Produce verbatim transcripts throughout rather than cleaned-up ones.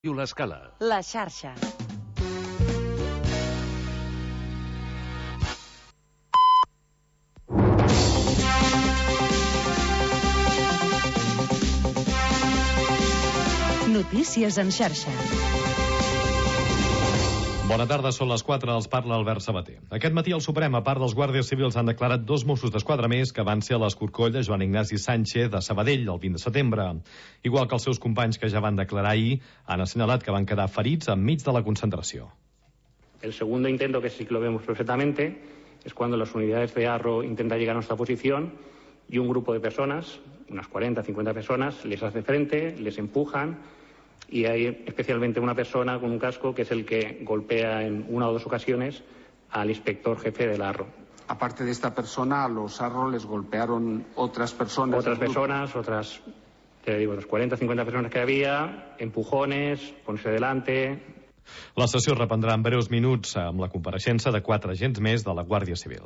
L'escala. La xarxa. Notícies en xarxa. Bona tarda, són les quatre, els parla Albert Sabater. Aquest matí al Suprem, a part dels guàrdies civils, han declarat dos Mossos d'Esquadra més que van ser a l'escorcoll de Joan Ignasi Sánchez de Sabadell el vint de setembre. Igual que els seus companys que ja van declarar ahir, han assenyalat que van quedar ferits enmig de la concentració. El segundo intento, que sí que lo vemos perfectamente, es cuando las unidades de Arro intentan llegar a nuestra posición y un grupo de personas, unas cuarenta, cincuenta personas, les hace frente, les empujan. Y hay especialmente una persona con un casco que es el que golpea en una o dos ocasiones al inspector jefe del Arro. Aparte de esta persona, a los Arro les golpearon otras personas. Otras personas, otras, te digo, las cuarenta, cincuenta personas que había, empujones, ponerse delante. La sessió es reprendrà en breus minuts amb la compareixença de quatre agents més de la Guàrdia Civil.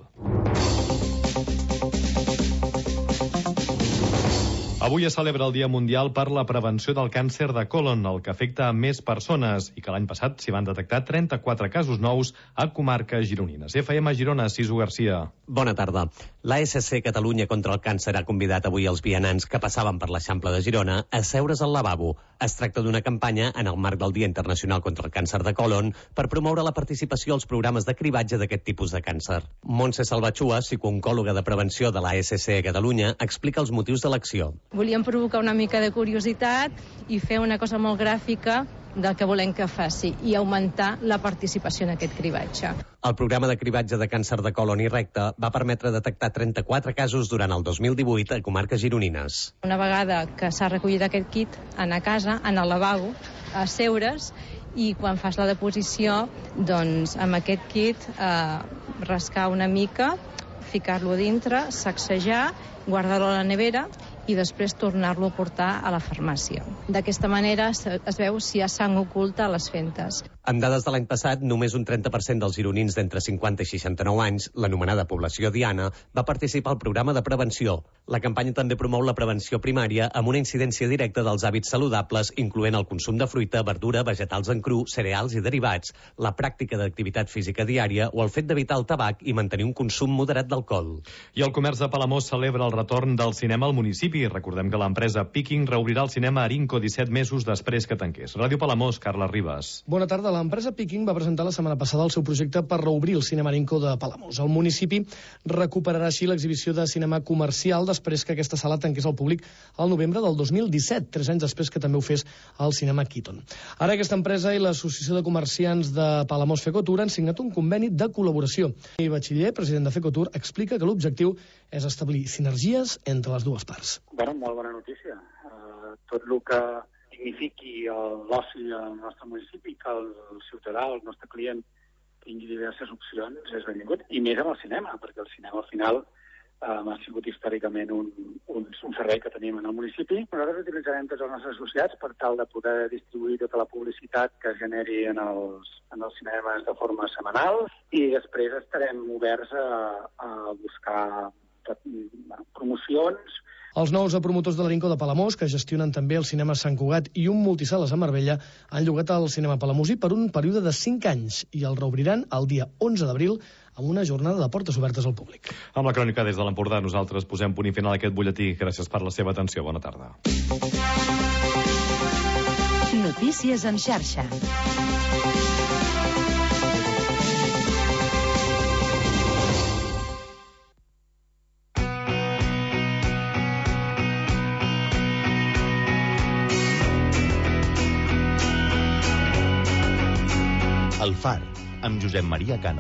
Avui es celebra el Dia Mundial per la Prevenció del Càncer de Colon, el que afecta a més persones, i que l'any passat s'hi van detectar trenta-quatre casos nous a comarques gironines. F M Girona, Sisu Garcia. Bona tarda. L'A S C Catalunya contra el Càncer ha convidat avui els vianants que passaven per l'Eixample de Girona a seure's al lavabo. Es tracta d'una campanya en el marc del Dia Internacional contra el Càncer de Colon per promoure la participació als programes de cribatge d'aquest tipus de càncer. Montse Salvatxua, psicooncòloga de prevenció de l'A S C Catalunya, explica els motius de l'acció. Volíem provocar una mica de curiositat i fer una cosa molt gràfica del que volem que faci i augmentar la participació en aquest cribatge. El programa de cribatge de càncer de colon i recte va permetre detectar trenta-quatre casos durant el dos mil divuit a comarques gironines. Una vegada que s'ha recollit aquest kit, anar a casa, anar al lavabo, a seure's, i quan fas la deposició, doncs amb aquest kit eh, rascar una mica, ficar-lo a dintre, sacsejar, guardar-lo a la nevera i després tornar-lo a portar a la farmàcia. D'aquesta manera es veu si hi ha sang oculta a les fentes. Amb dades de l'any passat, només un trenta per cent dels gironins d'entre cinquanta i seixanta-nou anys, l'anomenada població diana, va participar al programa de prevenció. La campanya també promou la prevenció primària amb una incidència directa dels hàbits saludables, incloent el consum de fruita, verdura, vegetals en cru, cereals i derivats, la pràctica d'activitat física diària o el fet d'evitar el tabac i mantenir un consum moderat d'alcohol. I el comerç de Palamós celebra el retorn del cinema al municipi. Recordem que l'empresa Picking reobrirà el cinema Arinco disset mesos després que tanqués. Ràdio Palamós, Carla Ribas. Bona tarda. L'empresa Picking va presentar la setmana passada el seu projecte per reobrir el cinema Arinco de Palamós. El municipi recuperarà així l'exhibició de cinema comercial després que aquesta sala tanqués al públic al novembre del dos mil disset, tres anys després que també ho fes el cinema Keaton. Ara aquesta empresa i l'Associació de Comerciants de Palamós Fecotur han signat un conveni de col·laboració. I Batxiller, president de Fecotur, explica que l'objectiu és establir sinergies entre les dues parts. Bueno, molt bona notícia. Uh, tot el que signifiqui l'oci al nostre municipi, que el, el ciutadà, el nostre client, tingui diverses opcions, és benvingut. I més amb el cinema, perquè el cinema al final um, ha sigut històricament un, un, un servei que tenim en el municipi. Nosaltres utilitzarem tots els nostres associats per tal de poder distribuir tota la publicitat que es generi en els, en els cinemes de forma setmanal i després estarem oberts a, a buscar tot, promocions. Els nous promotors de l'Arinco de Palamós, que gestionen també el cinema Sant Cugat i un multisales a Marbella, han llogat el cinema palamosí per un període de cinc anys i el reobriran el dia onze d'abril amb una jornada de portes obertes al públic. Amb la crònica des de l'Empordà, nosaltres posem punt i final a aquest butlletí. Gràcies per la seva atenció. Bona tarda. Notícies en xarxa. El Far, amb Josep Maria Cano.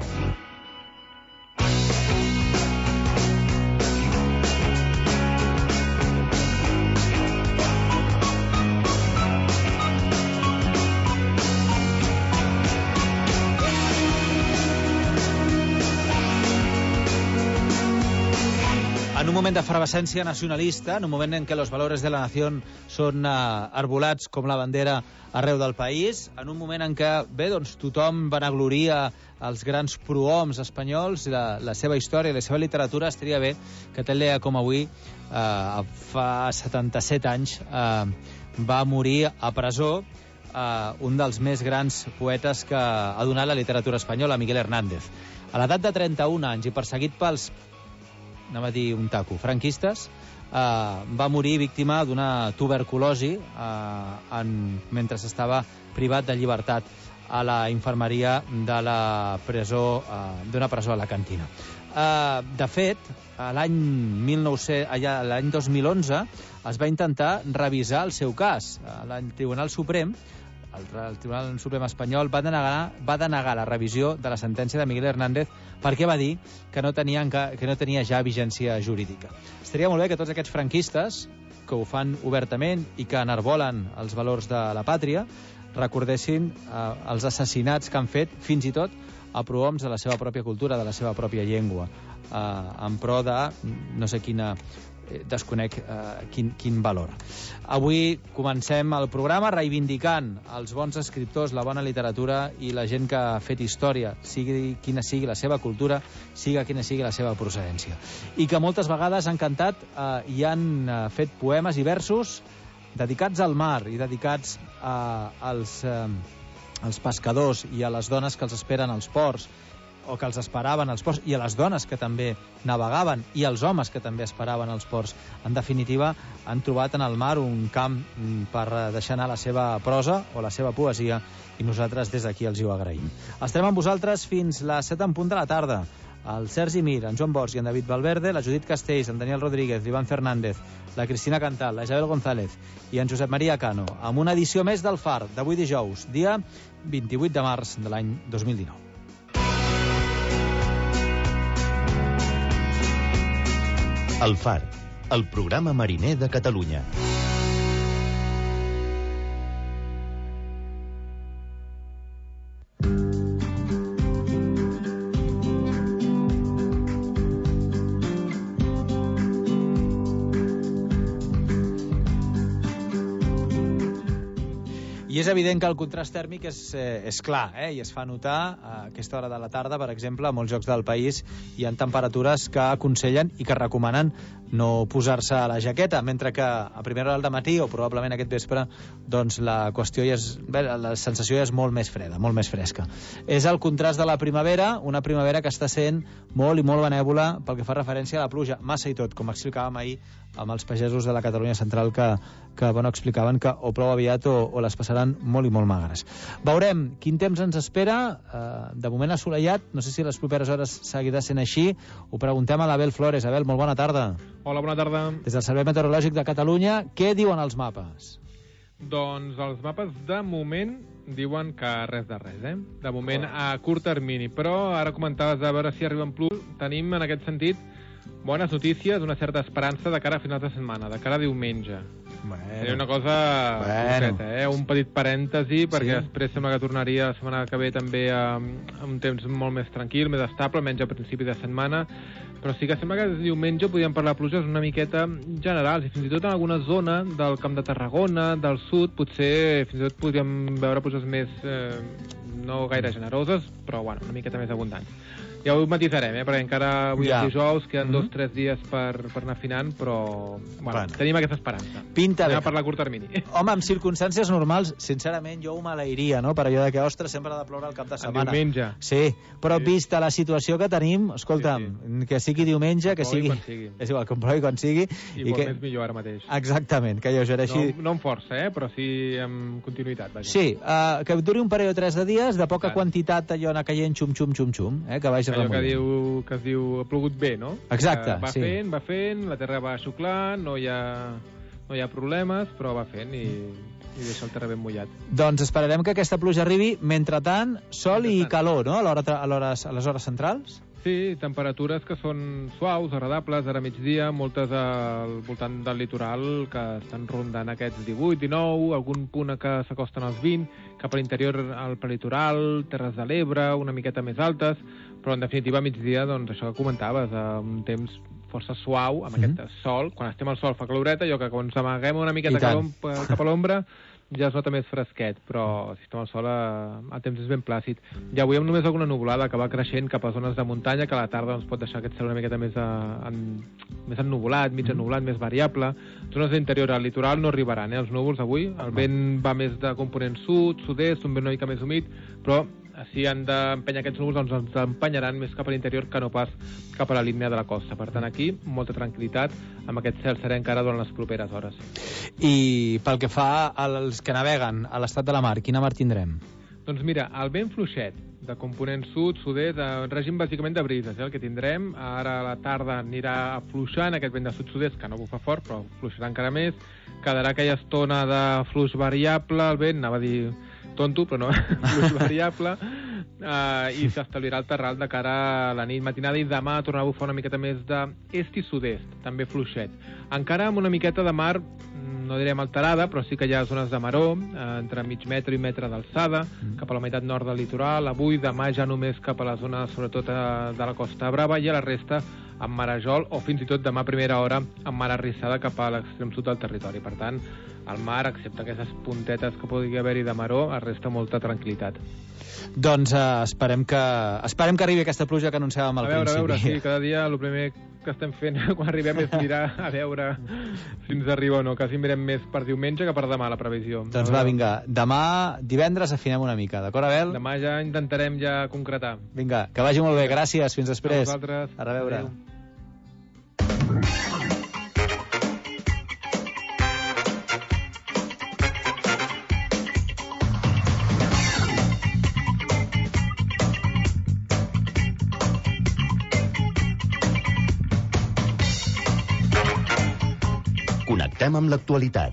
En un moment d'efervescència nacionalista, en un moment en què els valors de la nació són uh, arbolats com la bandera arreu del país, en un moment en què, bé, doncs, tothom vanagloria els grans prohoms espanyols, la, la seva història, la seva literatura, estaria bé que tal dia com avui, uh, fa setanta-set anys, uh, va morir a presó uh, un dels més grans poetes que ha donat la literatura espanyola, Miguel Hernández. A l'edat de trenta-un anys i perseguit pels, anem a dir un taco, franquistes, uh, va morir víctima d'una tuberculosi uh, en, mentre estava privat de llibertat a la infermeria de la presó, uh, d'una presó a la Cantina. Uh, de fet, l'any mil nou-cents, allà, l'any dos mil onze es va intentar revisar el seu cas. El Tribunal Suprem, el, el Tribunal Suprem espanyol va denegar, va denegar la revisió de la sentència de Miguel Hernández perquè va dir que no tenia, que no tenia ja vigència jurídica. Estaria molt bé que tots aquests franquistes, que ho fan obertament i que enarbolen els valors de la pàtria, recordessin eh, els assassinats que han fet, fins i tot a prohoms de la seva pròpia cultura, de la seva pròpia llengua, eh, en pro de no sé quina, eh, desconec eh, quin, quin valor. Avui comencem el programa reivindicant els bons escriptors, la bona literatura i la gent que ha fet història, sigui quina sigui la seva cultura, sigui quina sigui la seva procedència. I que moltes vegades han cantat eh, i han eh, fet poemes i versos dedicats al mar i dedicats a, als, eh, als pescadors i a les dones que els esperen als ports, o que els esperaven als ports, i a les dones que també navegaven, i als homes que també esperaven als ports. En definitiva, han trobat en el mar un camp per deixar anar la seva prosa o la seva poesia, i nosaltres des d'aquí els ho agraïm. Estarem amb vosaltres fins les set en punt de la tarda. El Sergi Mir, en Joan Bosch i en David Valverde, la Judit Castells, en Daniel Rodríguez, l'Ivan Fernández, la Cristina Cantal, la Isabel González i en Josep Maria Cano, amb una edició més del Far, d'avui dijous, dia vint-i-vuit de març de l'any dos mil dinou. El Far, el programa mariner de Catalunya. I és evident que el contrast tèrmic és, eh, és clar, eh? I es fa notar a aquesta hora de la tarda, per exemple, a molts llocs del país hi ha temperatures que aconsellen i que recomanen no posar-se la jaqueta, mentre que a primera hora del matí o probablement aquest vespre, doncs la qüestió ja és, bé, la sensació ja és molt més freda, molt més fresca. És el contrast de la primavera, una primavera que està sent molt i molt benèvola pel que fa referència a la pluja, massa i tot, com explicàvem ahir amb els pagesos de la Catalunya central que, que bueno, explicaven que o prou aviat o, o les passaran molt i molt magres. Veurem quin temps ens espera, eh, de moment assolellat, no sé si les properes hores seguirà sent així, ho preguntem a l'Abel Flores. Abel, molt bona tarda. Hola, bona tarda. Des del Servei Meteorològic de Catalunya, què diuen els mapes? Doncs els mapes de moment diuen que res de res, eh? De moment oh. a curt termini, però ara comentaves a veure si arriben plus, tenim en aquest sentit bones notícies, una certa esperança de cara a finals de setmana, de cara a diumenge. Bueno. Seria una cosa bueno. concreta, eh? Un petit parèntesi, perquè sí. després sembla que tornaria la setmana que ve també a, a un temps molt més tranquil, més estable, almenys a principi de setmana, però sí que sembla que diumenge podríem parlar de pluges una miqueta generals, i fins i tot en alguna zona del Camp de Tarragona, del sud, potser fins i tot podríem veure pluges més, eh, no gaire generoses, però bueno, una miqueta més abundants. Ja ho matisarem, eh? Perquè encara avui ja. és dijous, queden mm-hmm. dos o tres dies per, per anar afinant, però bueno, bueno. tenim aquesta esperança. Pinta Anem bé. a parlar a curt termini. Home, en circumstàncies normals, sincerament, jo ho maleïria, no? Per allò de que, ostres, sempre ha de ploure el cap de setmana. El diumenge. Sí, però sí. vista la situació que tenim, escolta'm, sí, sí. que sigui diumenge, que sigui... sigui... És igual, que plogui quan sigui. I, I que... més millor ara mateix. Exactament, que alleugereixi... No, no amb força, eh? Però sí amb continuïtat. Vaja. Sí, uh, que duri un parell o tres de dies, de poca Clar. quantitat, allò anar caient xum, xum, xum, xum, eh? Que vagi allò remullent. Que diu que es diu ha plogut bé, no? Exacte, va sí. fent, va fent, la terra va xuclant, no hi ha, no hi ha problemes, però va fent i, i deixa el terra ben mullat. Doncs esperarem que aquesta pluja arribi. Mentrestant, sol i calor, no? A, l'hora, a, l'hores, a les hores centrals? Sí, temperatures que són suaus, agradables, ara migdia, moltes al voltant del litoral que estan rondant aquests divuit, dinou, algun punt que s'acosten als vint, cap a l'interior al prelitoral, Terres de l'Ebre, una miqueta més altes, però en definitiva a migdia, doncs això que comentaves, un temps força suau, amb mm-hmm. aquest sol, quan estem al sol fa caloreta, allò que quan ens amaguem una miqueta cap a l'ombra, ja es nota més fresquet, però si estem al sol el temps és ben plàcid. I avui amb només alguna nuvolada que va creixent cap a zones de muntanya, que a la tarda ens pot deixar aquest cel una miqueta més, a, en, més ennuvolat, mig ennuvolat, més variable. Zones d'interior al litoral no arribaran, eh, els núvols avui. El vent va més de component sud, sud-est, un vent una mica més humit, però si han d'empènyer aquests núvols, doncs ens empenyaran més cap a l'interior que no pas cap a la línia de la costa. Per tant, aquí, molta tranquil·litat, amb aquest cel serè encara durant les properes hores. I pel que fa als que naveguen a l'estat de la mar, quina mar tindrem? Doncs mira, el vent fluixet, de component sud, sud-est, de règim bàsicament de brises, eh, el que tindrem. Ara a la tarda anirà fluixant, aquest vent de sud-sud-est, que no bufa fort, però fluixarà encara més. Quedarà aquella estona de flux variable, el vent, anava a dir tonto, però no, flux variable, uh, i s'establirà el terral de cara a la nit matinada, i demà tornarà a bufar una miqueta més d'est i sud-est, també fluixet. Encara amb una miqueta de mar, no direm alterada, però sí que hi ha zones de maró, eh, entre mig metre i metre d'alçada, mm. cap a la meitat nord del litoral. Avui, demà, ja només cap a la zona, sobretot a, de la Costa Brava, i a la resta amb marejol, o fins i tot demà a primera hora amb mar arrissada cap a l'extrem sud del territori. Per tant, el mar, excepte aquestes puntetes que pugui haver-hi de maró, es resta molta tranquil·litat. Doncs uh, esperem que esperem que arribi aquesta pluja que anunciàvem al a veure, principi. A veure, sí, cada dia el primer que estem fent quan arribem és mirar a veure si ens arriba o no. Quasi mirem més per diumenge que per demà, la previsió. Doncs va, vinga, demà, divendres, afinem una mica, d'acord, Abel? Demà ja intentarem ja concretar. Vinga, que vagi molt bé, gràcies, fins després. A vosaltres. A reveure. Adéu. Connectem amb l'actualitat.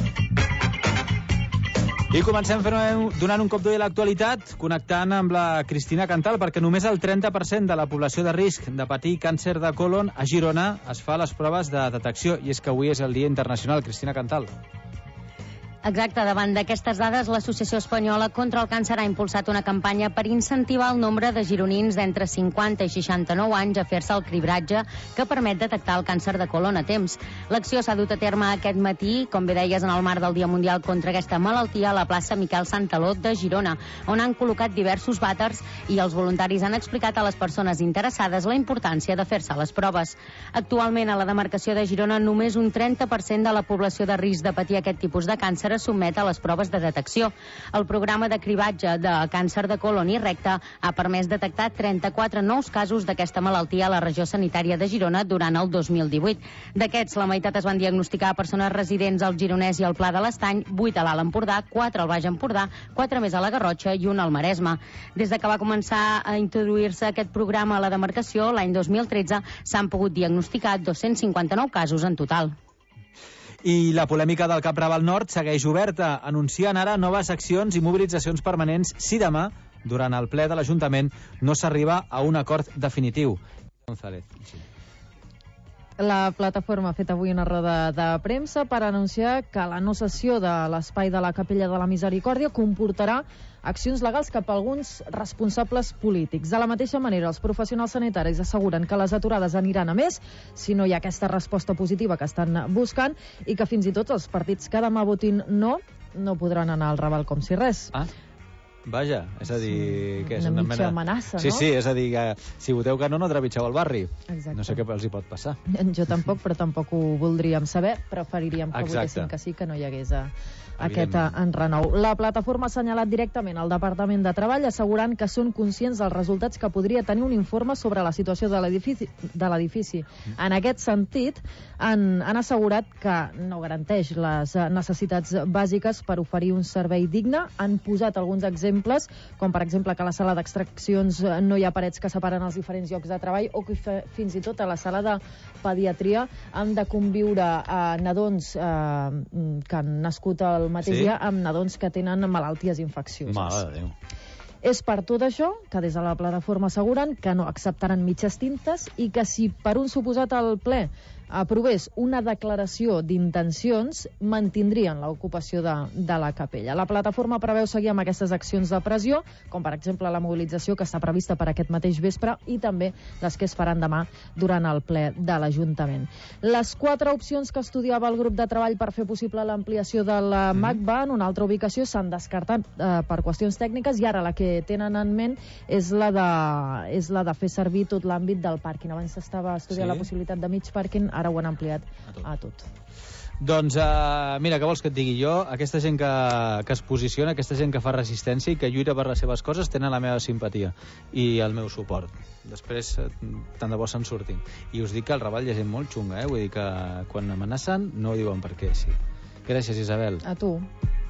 I comencem fent, donant un cop d'ull a l'actualitat, connectant amb la Cristina Cantal, perquè només el trenta per cent de la població de risc de patir càncer de còlon a Girona es fa les proves de detecció, i és que avui és el Dia Internacional. Cristina Cantal. Exacte, davant d'aquestes dades, l'Associació Espanyola contra el Càncer ha impulsat una campanya per incentivar el nombre de gironins d'entre cinquanta i seixanta-nou anys a fer-se el cribratge que permet detectar el càncer de còlon a temps. L'acció s'ha dut a terme aquest matí, com bé deies, en el marc del Dia Mundial contra aquesta malaltia a la plaça Miquel Santaló de Girona, on han col·locat diversos vàters i els voluntaris han explicat a les persones interessades la importància de fer-se les proves. Actualment, a la demarcació de Girona, només un trenta per cent de la població de risc de patir aquest tipus de càncer es sotmet a les proves de detecció. El programa de cribatge de càncer de còlon i recte ha permès detectar trenta-quatre nous casos d'aquesta malaltia a la regió sanitària de Girona durant el dos mil divuit. D'aquests, la meitat es van diagnosticar a persones residents al Gironès i al Pla de l'Estany, vuit a l'Alt Empordà, quatre al Baix Empordà, quatre més a la Garrotxa i un al Maresme. Des de que va començar a introduir-se aquest programa a la demarcació, l'any dos mil tretze, s'han pogut diagnosticar dos-cents cinquanta-nou casos en total. I la polèmica del Cap Raval Nord segueix oberta. Anuncien ara noves accions i mobilitzacions permanents si demà, durant el ple de l'Ajuntament, no s'arriba a un acord definitiu. González. La plataforma ha fet avui una roda de premsa per anunciar que la no cessió de l'espai de la Capella de la Misericòrdia comportarà accions legals cap a alguns responsables polítics. De la mateixa manera, els professionals sanitaris asseguren que les aturades aniran a més si no hi ha aquesta resposta positiva que estan buscant i que fins i tot els partits que demà votin no, no podran anar al Raval com si res. Ah. Vaja, és a dir... Sí, que és una, una mitja mena... amenaça, sí, no? Sí, és a dir, que si voteu que no, no trepitgeu el barri. Exacte. No sé què els hi pot passar. Jo tampoc, però tampoc ho voldríem saber. Preferiríem que Exacte. votessin que sí, que no hi hagués a, aquest enrenou. La plataforma ha assenyalat directament al Departament de Treball, assegurant que són conscients dels resultats que podria tenir un informe sobre la situació de l'edifici. de l'edifici. En aquest sentit, han, han assegurat que no garanteix les necessitats bàsiques per oferir un servei digne. Han posat alguns exemples, com per exemple que a la sala d'extraccions no hi ha parets que separen els diferents llocs de treball, o que fins i tot a la sala de pediatria han de conviure a nadons eh, que han nascut al mateix Sí? dia amb nadons que tenen malalties infeccioses. Mare de Déu. És per tot això que des de la plataforma asseguren que no acceptaran mitges tintes i que si per un suposat al ple aprovés una declaració d'intencions, mantindrien l'ocupació de, de la capella. La plataforma preveu seguir amb aquestes accions de pressió, com per exemple la mobilització que està prevista per aquest mateix vespre i també les que es faran demà durant el ple de l'Ajuntament. Les quatre opcions que estudiava el grup de treball per fer possible l'ampliació de la M A C B A en una altra ubicació s'han descartat eh, per qüestions tècniques i ara la que tenen en ment és la de, és la de fer servir tot l'àmbit del pàrquing. Abans s'estava estudiant sí. la possibilitat de mig pàrquing, ara ho han ampliat a tot. A tot. Doncs, uh, mira, què vols que et digui jo? Aquesta gent que, que es posiciona, aquesta gent que fa resistència i que lluita per les seves coses, tenen la meva simpatia i el meu suport. Després, tant de bo se'n surtin. I us dic que al Raval hi ha gent molt xunga, eh? Vull dir que quan amenacen no ho diuen per què, sí. Gràcies, Isabel. A tu.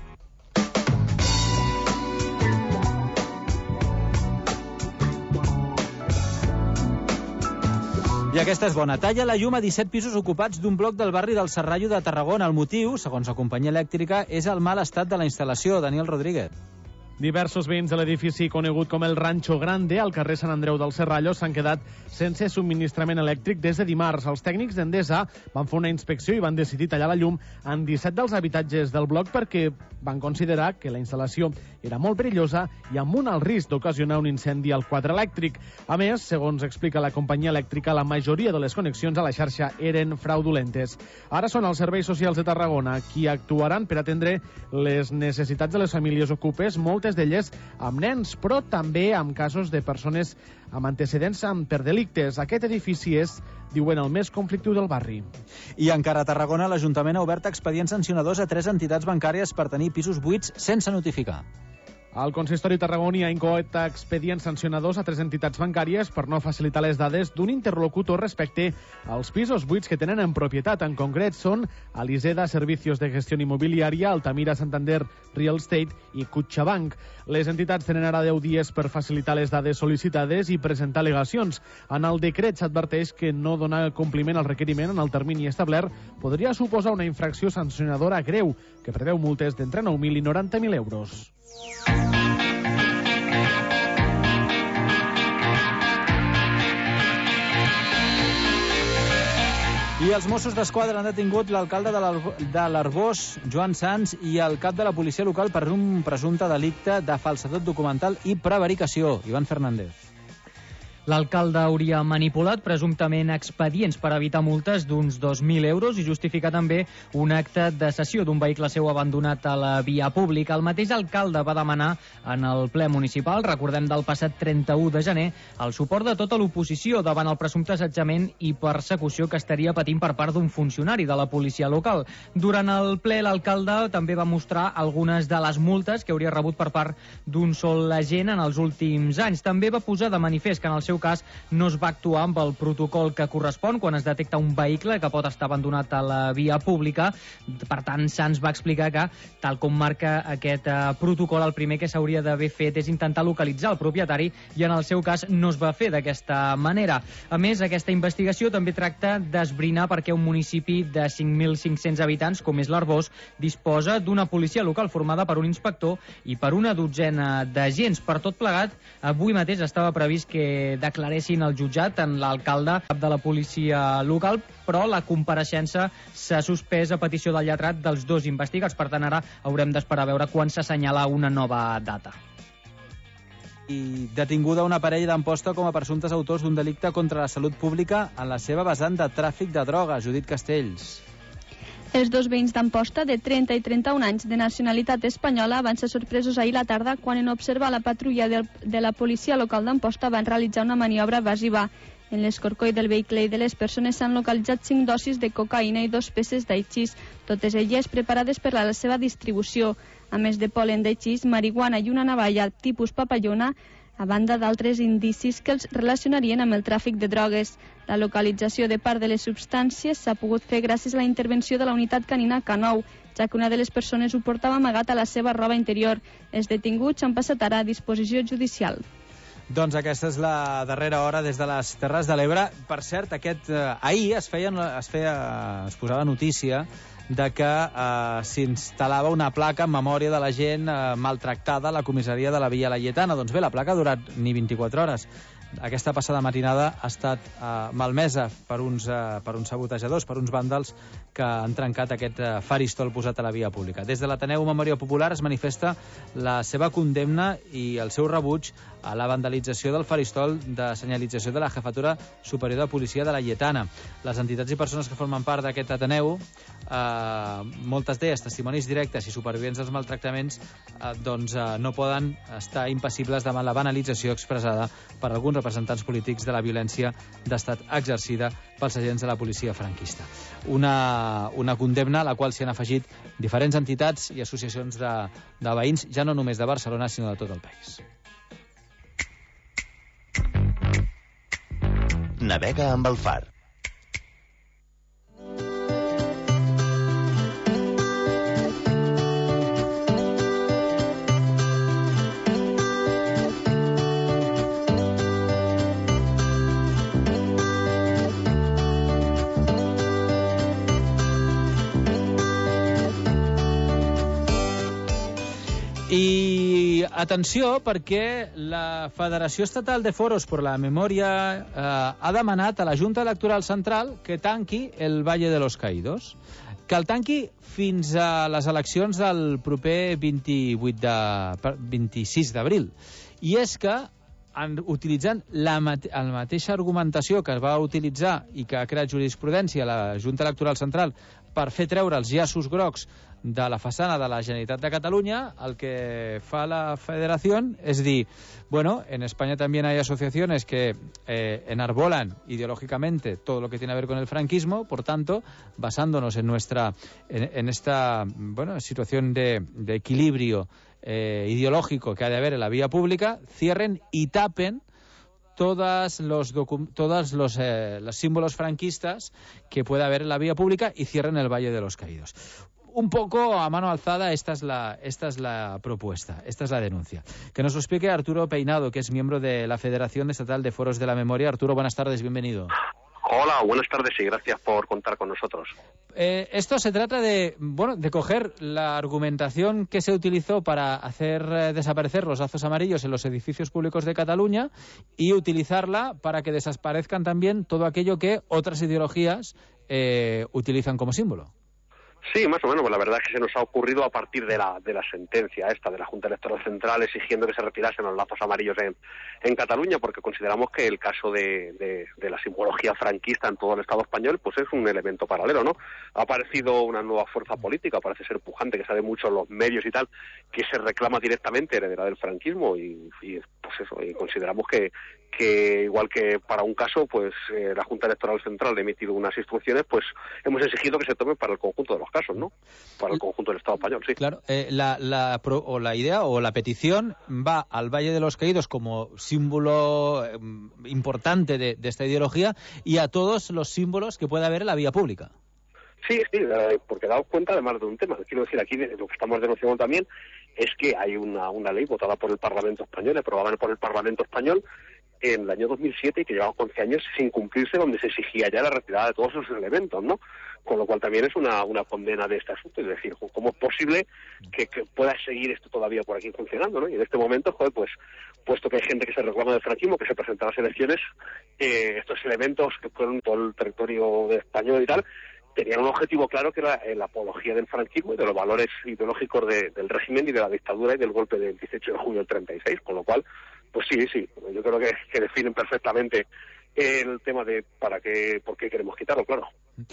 I aquesta és bona. Talla la llum a disset pisos ocupats d'un bloc del barri del Serrallo de Tarragona. El motiu, segons la companyia elèctrica, és el mal estat de la instal·lació. Daniel Rodríguez. Diversos veïns de l'edifici conegut com el Rancho Grande, al carrer Sant Andreu del Serrallo, s'han quedat sense subministrament elèctric des de dimarts. Els tècnics d'Endesa van fer una inspecció i van decidir tallar la llum en disset dels habitatges del bloc perquè van considerar que la instal·lació era molt perillosa i amb un alt risc d'ocasionar un incendi al quadre elèctric. A més, segons explica la companyia elèctrica, la majoria de les connexions a la xarxa eren fraudulentes. Ara són els serveis socials de Tarragona qui actuaran per atendre les necessitats de les famílies ocupes, moltes d'elles amb nens, però també amb casos de persones amb antecedents per delictes. Aquest edifici és, diuen, el més conflictiu del barri. I encara a Tarragona, l'Ajuntament ha obert expedients sancionadors a tres entitats bancàries per tenir pisos buits sense notificar. El consistori tarragoní ha incoat expedients sancionadors a tres entitats bancàries per no facilitar les dades d'un interlocutor respecte als pisos buits que tenen en propietat. En concret són Aliseda Servicios de Gestión Inmobiliaria, Altamira Santander Real Estate i Cutxabank. Les entitats tenen ara deu dies per facilitar les dades sol·licitades i presentar al·legacions. En el decret s'adverteix que no donar compliment al requeriment en el termini establert podria suposar una infracció sancionadora greu que preveu multes d'entre nou mil i noranta mil euros. I els Mossos d'Esquadra han detingut l'alcalde de l'Arboç, Joan Sans, i el cap de la policia local per un presumpte delicte de falsedat documental i prevaricació. Ivan Fernández. L'alcalde hauria manipulat presumptament expedients per evitar multes d'uns dos mil euros i justificar també un acte de cessió d'un vehicle seu abandonat a la via pública. El mateix alcalde va demanar en el ple municipal, recordem del passat trenta-u de gener, el suport de tota l'oposició davant el presumpte assetjament i persecució que estaria patint per part d'un funcionari de la policia local. Durant el ple, l'alcalde també va mostrar algunes de les multes que hauria rebut per part d'un sol agent en els últims anys. També va posar de manifest que en el seu cas no es va actuar amb el protocol que correspon quan es detecta un vehicle que pot estar abandonat a la via pública. Per tant, Sans va explicar que, tal com marca aquest eh, protocol, el primer que s'hauria d'haver fet és intentar localitzar el propietari i en el seu cas no es va fer d'aquesta manera. A més, aquesta investigació també tracta d'esbrinar per què un municipi de cinc mil cinc-cents habitants, com és l'Arboç, disposa d'una policia local formada per un inspector i per una dotzena d'agents. Per tot plegat, avui mateix estava previst que declaressin el jutjat en l'alcalde de la policia local, però la compareixença s'ha suspès a petició del lletrat dels dos investigats. Per tant, ara haurem d'esperar a veure quan s'assenyala una nova data. I detinguda una parella d'Amposta com a presumptes autors d'un delicte contra la salut pública en la seva vessant de tràfic de drogues. Judit Castells. Els dos veïns d'Amposta, de trenta i trenta-un anys, de nacionalitat espanyola, van ser sorpresos ahir la tarda quan, en observar la patrulla de, de la policia local d'Amposta, van realitzar una maniobra evasiva. En l'escorcoll del vehicle i de les persones s'han localitzat cinc dosis de cocaïna i dos peces d'haixís, totes elles preparades per a la seva distribució. A més de pol·len d'haixís, marihuana i una navalla tipus papallona, a banda d'altres indicis que els relacionarien amb el tràfic de drogues. La localització de part de les substàncies s'ha pogut fer gràcies a la intervenció de la unitat canina K nou, ja que una de les persones ho portava amagat a la seva roba interior. Els detinguts han passat ara a disposició judicial. Doncs aquesta és la darrera hora des de les Terres de l'Ebre. Per cert, aquest, eh, ahir es, feien, es, feia, es posava notícia de que eh, s'instal·lava una placa en memòria de la gent eh, maltractada a la comissaria de la Via Laietana. Doncs bé, la placa ha durat ni vint-i-quatre hores. aquesta passada matinada ha estat uh, malmesa per uns, uh, per uns sabotejadors, per uns vàndals que han trencat aquest uh, faristol posat a la via pública. Des de l'Ateneu Memòria Popular es manifesta la seva condemna i el seu rebuig a la vandalització del faristol de senyalització de la Jefatura Superior de Policia de la Lletana. Les entitats i persones que formen part d'aquest Ateneu, eh, moltes d'elles testimonis directes i supervivents dels maltractaments, eh, doncs eh, no poden estar impassibles davant la banalització expressada per alguns representants polítics de la violència d'estat exercida pels agents de la policia franquista. Una, una condemna a la qual s'hi han afegit diferents entitats i associacions de, de veïns, ja no només de Barcelona, sinó de tot el país. Navega amb el Far. I atenció, perquè la Federació Estatal de Foros por la Memoria eh, ha demanat a la Junta Electoral Central que tanqui el Valle de los Caídos, que el tanqui fins a les eleccions del proper vint-i-vuit de, vint-i-sis d'abril. I és que, en, utilitzant la, mate, la mateixa argumentació que es va utilitzar i que ha creat jurisprudència la Junta Electoral Central per fer treure els llaços grocs de la façana de la Generalitat de Catalunya, el que fa la Federació és dir, bueno, en España también hay asociaciones que eh, enarbolan ideológicamente todo lo que tiene a ver con el franquismo, por tanto, basándonos en nuestra, en, en esta, bueno, situación de, de equilibrio eh, ideológico que ha de haber en la vía pública, cierren y tapen todos los, todos los, eh, los símbolos franquistas que pueda haber en la vía pública y cierren el Valle de los Caídos. Un poco a mano alzada, esta es la, esta es la propuesta, esta es la denuncia. Que nos lo explique Arturo Peinado, que es miembro de la Federación Estatal de Foros de la Memoria. Arturo, buenas tardes, bienvenido. Hola, buenas tardes y gracias por contar con nosotros. Eh, esto se trata de, bueno, de coger la argumentación que se utilizó para hacer eh, desaparecer los lazos amarillos en los edificios públicos de Cataluña y utilizarla para que desaparezcan también todo aquello que otras ideologías eh, utilizan como símbolo. Sí, más o menos, pues la verdad es que se nos ha ocurrido a partir de la de la sentencia esta de la Junta Electoral Central exigiendo que se retirasen los lazos amarillos en, en Cataluña, porque consideramos que el caso de, de, de la simbología franquista en todo el Estado español pues es un elemento paralelo, ¿no? Ha aparecido una nueva fuerza política, parece ser pujante, que sabe mucho en los medios y tal, que se reclama directamente heredera del franquismo y, y pues eso, y consideramos que que igual que para un caso, pues eh, la Junta Electoral Central ha emitido unas instrucciones, pues hemos exigido que se tomen para el conjunto de los casos, ¿no? Para el conjunto del Estado español, sí. Claro, eh, la, la, pro, o la idea o la petición va al Valle de los Caídos como símbolo eh, importante de, de esta ideología y a todos los símbolos que pueda haber en la vía pública. Sí, sí, porque daos cuenta además de un tema. Quiero decir, aquí lo que estamos denunciando también es que hay una, una ley votada por el Parlamento Español, aprobada por el Parlamento Español, en el año dos mil siete, que llevaba once años sin cumplirse, donde se exigía ya la retirada de todos esos elementos, ¿no? Con lo cual también es una, una condena de este asunto, es decir, ¿cómo es posible que, que pueda seguir esto todavía por aquí funcionando, ¿no? Y en este momento, joder, pues, puesto que hay gente que se reclama del franquismo, que se presenta a las elecciones, eh, estos elementos que fueron por el territorio español y tal, tenían un objetivo claro que era la apología del franquismo y de los valores ideológicos de, del régimen y de la dictadura y del golpe del dieciocho de junio del treinta y seis, con lo cual, pues sí, sí, yo creo que, que definen perfectamente el tema de para qué, por qué queremos quitarlo, claro.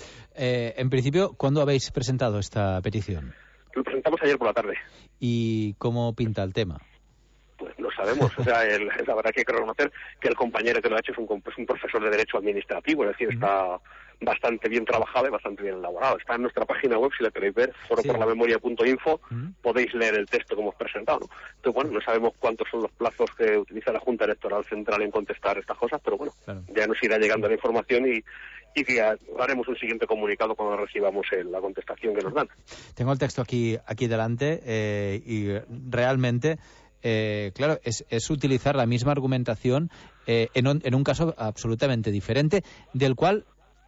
Eh, en principio, ¿cuándo habéis presentado esta petición? Lo presentamos ayer por la tarde. ¿Y cómo pinta el tema? Pues no sabemos, o sea, el, la verdad que hay que reconocer que el compañero que lo ha hecho es un, es un profesor de Derecho Administrativo, es decir, está bastante bien trabajado y bastante bien elaborado. Está en nuestra página web, si la queréis ver, foro por la memoria punto info, uh-huh. Podéis leer el texto que hemos presentado, ¿no? Entonces, bueno, no sabemos cuántos son los plazos que utiliza la Junta Electoral Central en contestar estas cosas, pero bueno, claro, ya nos irá llegando la información y, y que haremos un siguiente comunicado cuando recibamos el, la contestación que nos dan. Tengo el texto aquí, aquí delante eh, y realmente... Eh, claro, es, es utilizar la misma argumentación eh, en, un, en un caso absolutamente diferente, del cual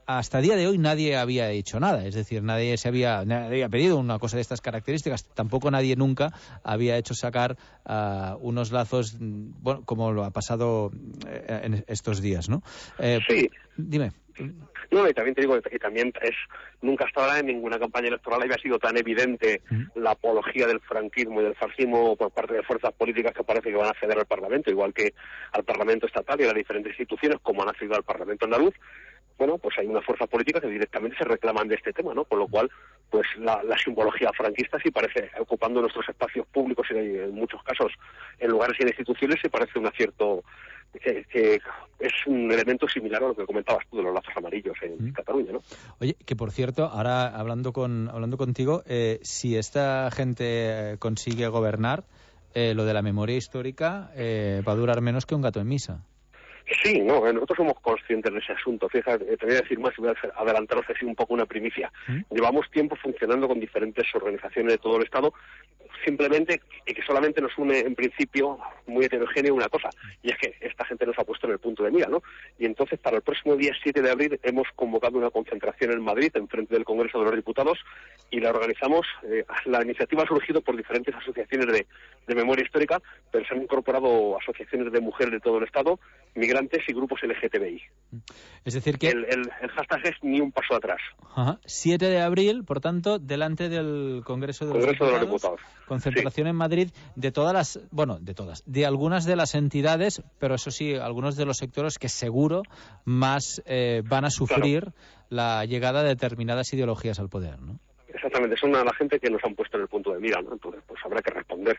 hasta el día de hoy nadie había hecho nada, es decir, nadie se había, nadie había pedido una cosa de estas características, tampoco nadie nunca había hecho sacar uh, unos lazos, bueno, como lo ha pasado eh, en estos días, ¿no? Eh, sí. Dime. No, y también te digo que también es, nunca hasta ahora en ninguna campaña electoral había sido tan evidente ¿Mm? la apología del franquismo y del fascismo por parte de fuerzas políticas que parece que van a acceder al Parlamento, igual que al Parlamento estatal y a las diferentes instituciones, como han accedido al Parlamento andaluz. Bueno, pues hay una fuerza política que directamente se reclaman de este tema, ¿no? Con lo cual, pues la, la simbología franquista sí parece, ocupando nuestros espacios públicos y en muchos casos en lugares y en instituciones, se parece un acierto que, que es un elemento similar a lo que comentabas tú de los lazos amarillos en ¿Mm? Cataluña, ¿no? Oye, que por cierto, ahora hablando con hablando contigo, eh, si esta gente consigue gobernar, eh, lo de la memoria histórica eh, va a durar menos que un gato en misa. Sí, no, nosotros somos conscientes de ese asunto. Fíjate, te voy a decir más y voy a adelantaros así un poco una primicia. ¿Mm? Llevamos tiempo funcionando con diferentes organizaciones de todo el Estado, simplemente, y que solamente nos une en principio muy heterogéneo una cosa, y es que esta gente nos ha puesto en el punto de mira, ¿no? Y entonces para el próximo día siete de abril hemos convocado una concentración en Madrid, en frente del Congreso de los Diputados, y la organizamos. Eh, la iniciativa ha surgido por diferentes asociaciones de, de memoria histórica, pero se han incorporado asociaciones de mujeres de todo el Estado, migrantes y grupos L G T B I. Es decir que... El, el, el hashtag es ni un paso atrás. Ajá. siete de abril, por tanto, delante del Congreso de, Congreso los, de Diputados, los Diputados. Concentración sí. en Madrid de todas las... Bueno, de todas. De algunas de las entidades, pero eso sí, algunos de los sectores que seguro más eh, van a sufrir claro. la llegada de determinadas ideologías al poder, ¿no? Exactamente, son a la gente que nos han puesto en el punto de mira, ¿no? Entonces, pues habrá que responder.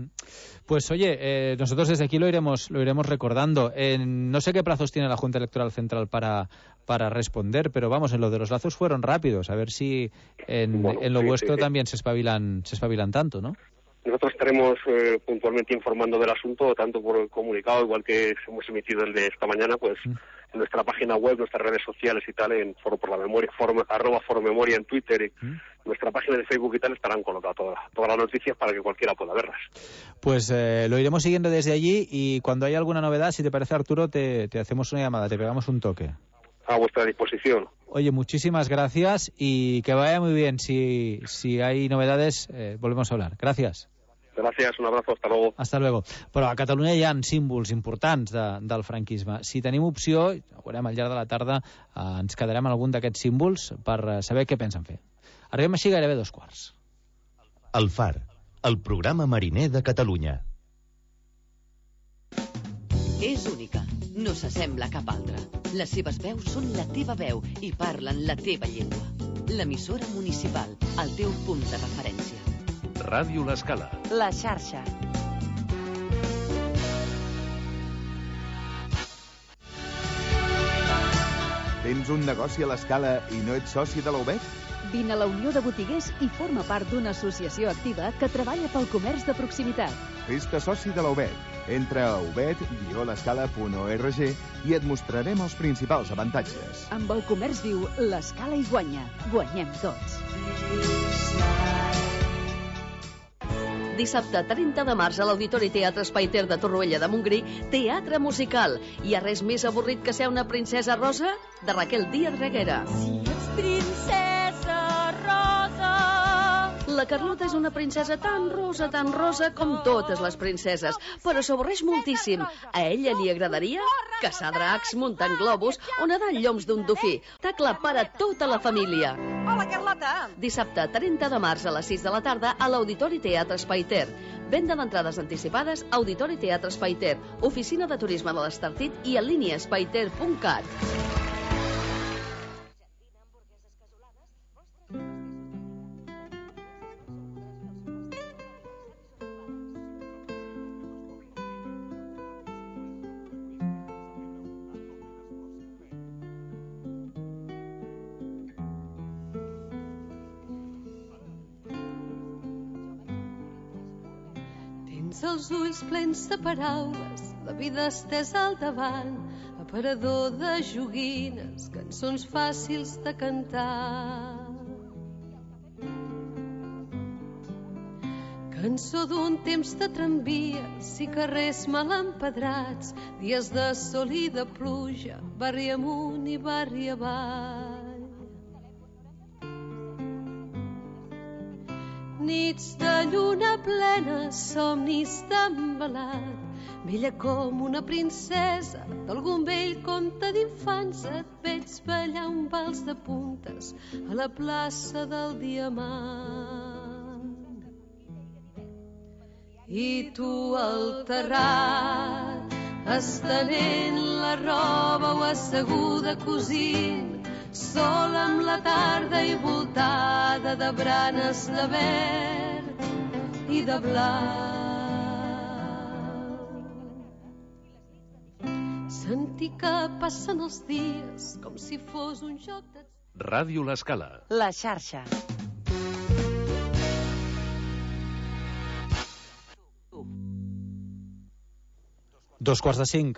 Pues oye, eh, nosotros desde aquí lo iremos lo iremos recordando. Eh, no sé qué plazos tiene la Junta Electoral Central para para responder, pero vamos, en lo de los lazos fueron rápidos. A ver si en, bueno, en lo sí, vuestro sí, sí. también se espabilan se espabilan tanto, ¿no? Nosotros estaremos eh, puntualmente informando del asunto, tanto por el comunicado, igual que hemos emitido el de esta mañana, pues mm. en nuestra página web, nuestras redes sociales y tal, en Foro por la Memoria, foro, arroba Foro Memoria en Twitter y mm. nuestra página de Facebook y tal, estarán colocadas todas, todas las noticias para que cualquiera pueda verlas. Pues eh, lo iremos siguiendo desde allí y cuando haya alguna novedad, si te parece, Arturo, te, te hacemos una llamada, te pegamos un toque. A vuestra disposición. Oye, muchísimas gracias y que vaya muy bien. Si, si hay novedades, eh, volvemos a hablar. Gracias. Gràcies, un abrazo, hasta luego. Hasta luego. Però a Catalunya hi ha símbols importants de, del franquisme. Si tenim opció, ho veurem al llarg de la tarda, eh, ens quedarem algun d'aquests símbols per saber què pensen fer. Arribem així gairebé dos quarts. El Far, el programa mariner de Catalunya. És única, no s'assembla a cap altra. Les seves veus són la teva veu i parlen la teva llengua. L'emissora municipal, el teu punt de referència. Ràdio L'Escala. La xarxa. Tens un negoci a l'Escala i no ets soci de la U B E T? Vine a la Unió de Botiguers i forma part d'una associació activa que treballa pel comerç de proximitat. Fes-te soci de la U B E T. Entra a ubet guió l'escala punt org i et mostrarem els principals avantatges. Amb el comerç viu, l'Escala hi guanya. Guanyem tots. Dissabte trenta de març a l'Auditori Teatre Espai Ter de Torroella de Montgrí, teatre musical. Hi ha res més avorrit que ser una princesa rosa? De Raquel Díaz Reguera. Si ets princesa rosa... La Carlota és una princesa tan rosa, tan rosa com totes les princeses, però s'avorreix moltíssim. A ella li agradaria caçar dracs, muntar globus o nedar en lloms d'un dofí. Tacle per a tota la família. Hola, Carlota! Dissabte trenta de març a les sis de la tarda a l'Auditori Teatre Espai Ter. Venda d'entrades anticipades Auditori Teatre Espai Ter, oficina de turisme de l'Estartit i en línia espaiter punt cat. Els ulls plens de paraules, la vida estesa al davant, aparador de joguines, cançons fàcils de cantar. Cançó d'un temps de tramvies i carrers mal empedrats, dies de sol i de pluja, barri amunt i barri avall. nits de lluna plena, somnis d'embalat. Bella com una princesa d'algun vell conte d'infants, et veig ballar un vals de puntes a la plaça del Diamant. I tu al terrat, estenent la roba o asseguda cosint, sola amb la tarda i voltada de branes de verd i de blau. Sentir que passen els dies com si fos un joc de... Ràdio L'Escala. La xarxa. Dos quarts de cinc.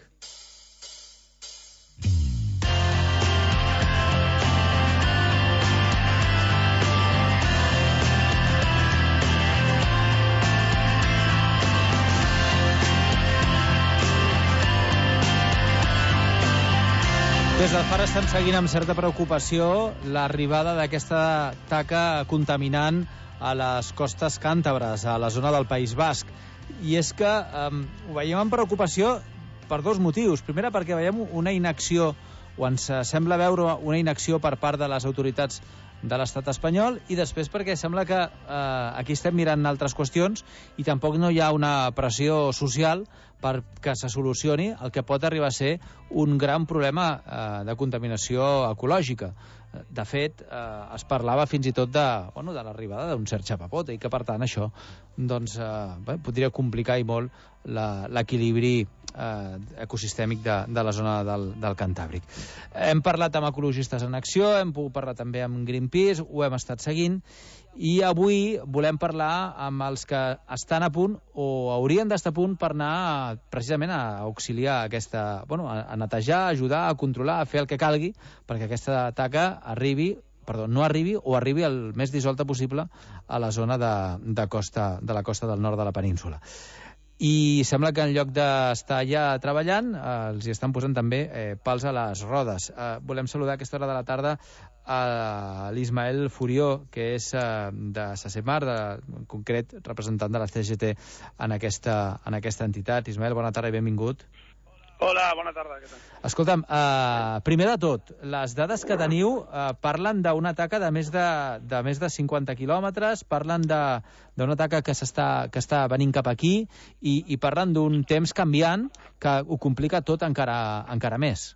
Des del Far estem seguint amb certa preocupació l'arribada d'aquesta taca contaminant a les costes càntabres, a la zona del País Basc. I és que um, ho veiem amb preocupació per dos motius. Primer, perquè veiem una inacció, o ens sembla veure una inacció per part de les autoritats de l'estat espanyol, i després perquè sembla que eh, aquí estem mirant altres qüestions i tampoc no hi ha una pressió social perquè se solucioni el que pot arribar a ser un gran problema eh, de contaminació ecològica. De fet, eh, es parlava fins i tot de, bueno, de l'arribada d'un cert xapapote, i que per tant això doncs, eh, bé, podria complicar i molt l'equilibri eh, ecosistèmic de, de la zona del, del Cantàbric. Hem parlat amb ecologistes en acció, hem pogut parlar també amb Greenpeace, ho hem estat seguint, i avui volem parlar amb els que estan a punt o haurien d'estar a punt per anar precisament a auxiliar aquesta, bueno, a, a netejar, a ajudar, a controlar, a fer el que calgui perquè aquesta taca arribi, perdó, no arribi o arribi el més dissolta possible a la zona de, de, costa, de la costa del nord de la península. I sembla que en lloc d'estar ja treballant eh, els hi estan posant també eh, pals a les rodes. Eh, volem saludar a aquesta hora de la tarda a l'Ismael Furió, que és eh, de Sacemar, de, en concret representant de la C G T en aquesta, en aquesta entitat. Ismael, bona tarda i benvingut. Hola, bona tarda, què tal? Escolta'm, eh, primer de tot, les dades que teniu eh, parlen d'una taca de més de, de més de cinquanta quilòmetres, parlen d'una taca que s'està que està venint cap aquí i, i parlen d'un temps canviant que ho complica tot encara, encara més.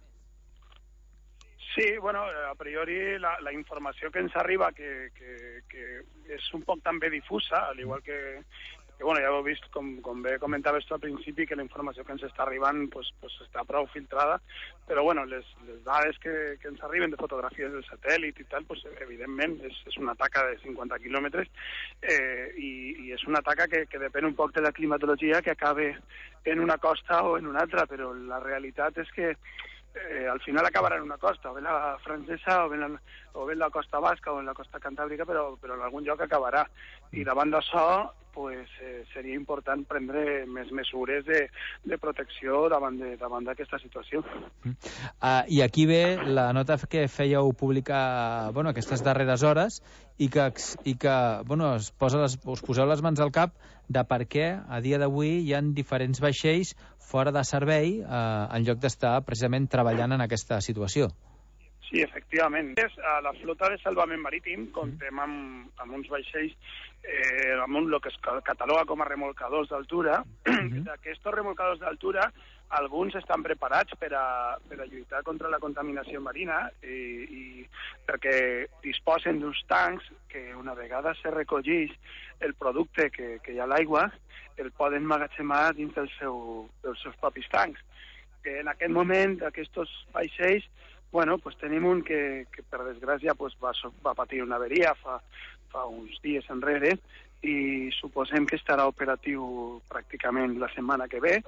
Sí, bueno, a priori la, la informació que ens arriba, que, que, que és un poc també difusa, al igual que... que bueno, ja ho heu vist, com, com bé comentaves tu al principi, que la informació que ens està arribant pues, pues, està prou filtrada, però bueno, les, les dades que, que ens arriben de fotografies del satèl·lit i tal, pues, evidentment és, és una taca de cinquanta quilòmetres eh, i, i és una taca que, que depèn un poc de la climatologia que acabe en una costa o en una altra, però la realitat és que eh, al final acabarà en una costa, o bé la francesa o bé la, o bé la costa basca o en la costa cantàbrica, però, però en algun lloc acabarà. I davant d'això pues, eh, seria important prendre més mesures de, de protecció davant d'aquesta situació. Uh, I aquí ve la nota que fèieu publicar bueno, aquestes darreres hores i que, i que bueno, es posa les, us poseu les mans al cap de per què a dia d'avui hi ha diferents vaixells fora de servei uh, en lloc d'estar precisament treballant en aquesta situació. Sí, efectivament. A la flota de salvament marítim comptem amb, amb uns vaixells eh, amb un, el que es cataloga com a remolcadors d'altura. Mm-hmm. D'aquests remolcadors d'altura, alguns estan preparats per a, per a lluitar contra la contaminació marina i, i perquè disposen d'uns tancs que una vegada se recolleix el producte que, que hi ha a l'aigua, el poden magatzemar dins del seu, dels seus propis tancs. Que en aquest moment, aquests vaixells bueno, pues tenim un que, que per desgràcia pues, va, va patir una averia fa, fa uns dies enrere i suposem que estarà operatiu pràcticament la setmana que ve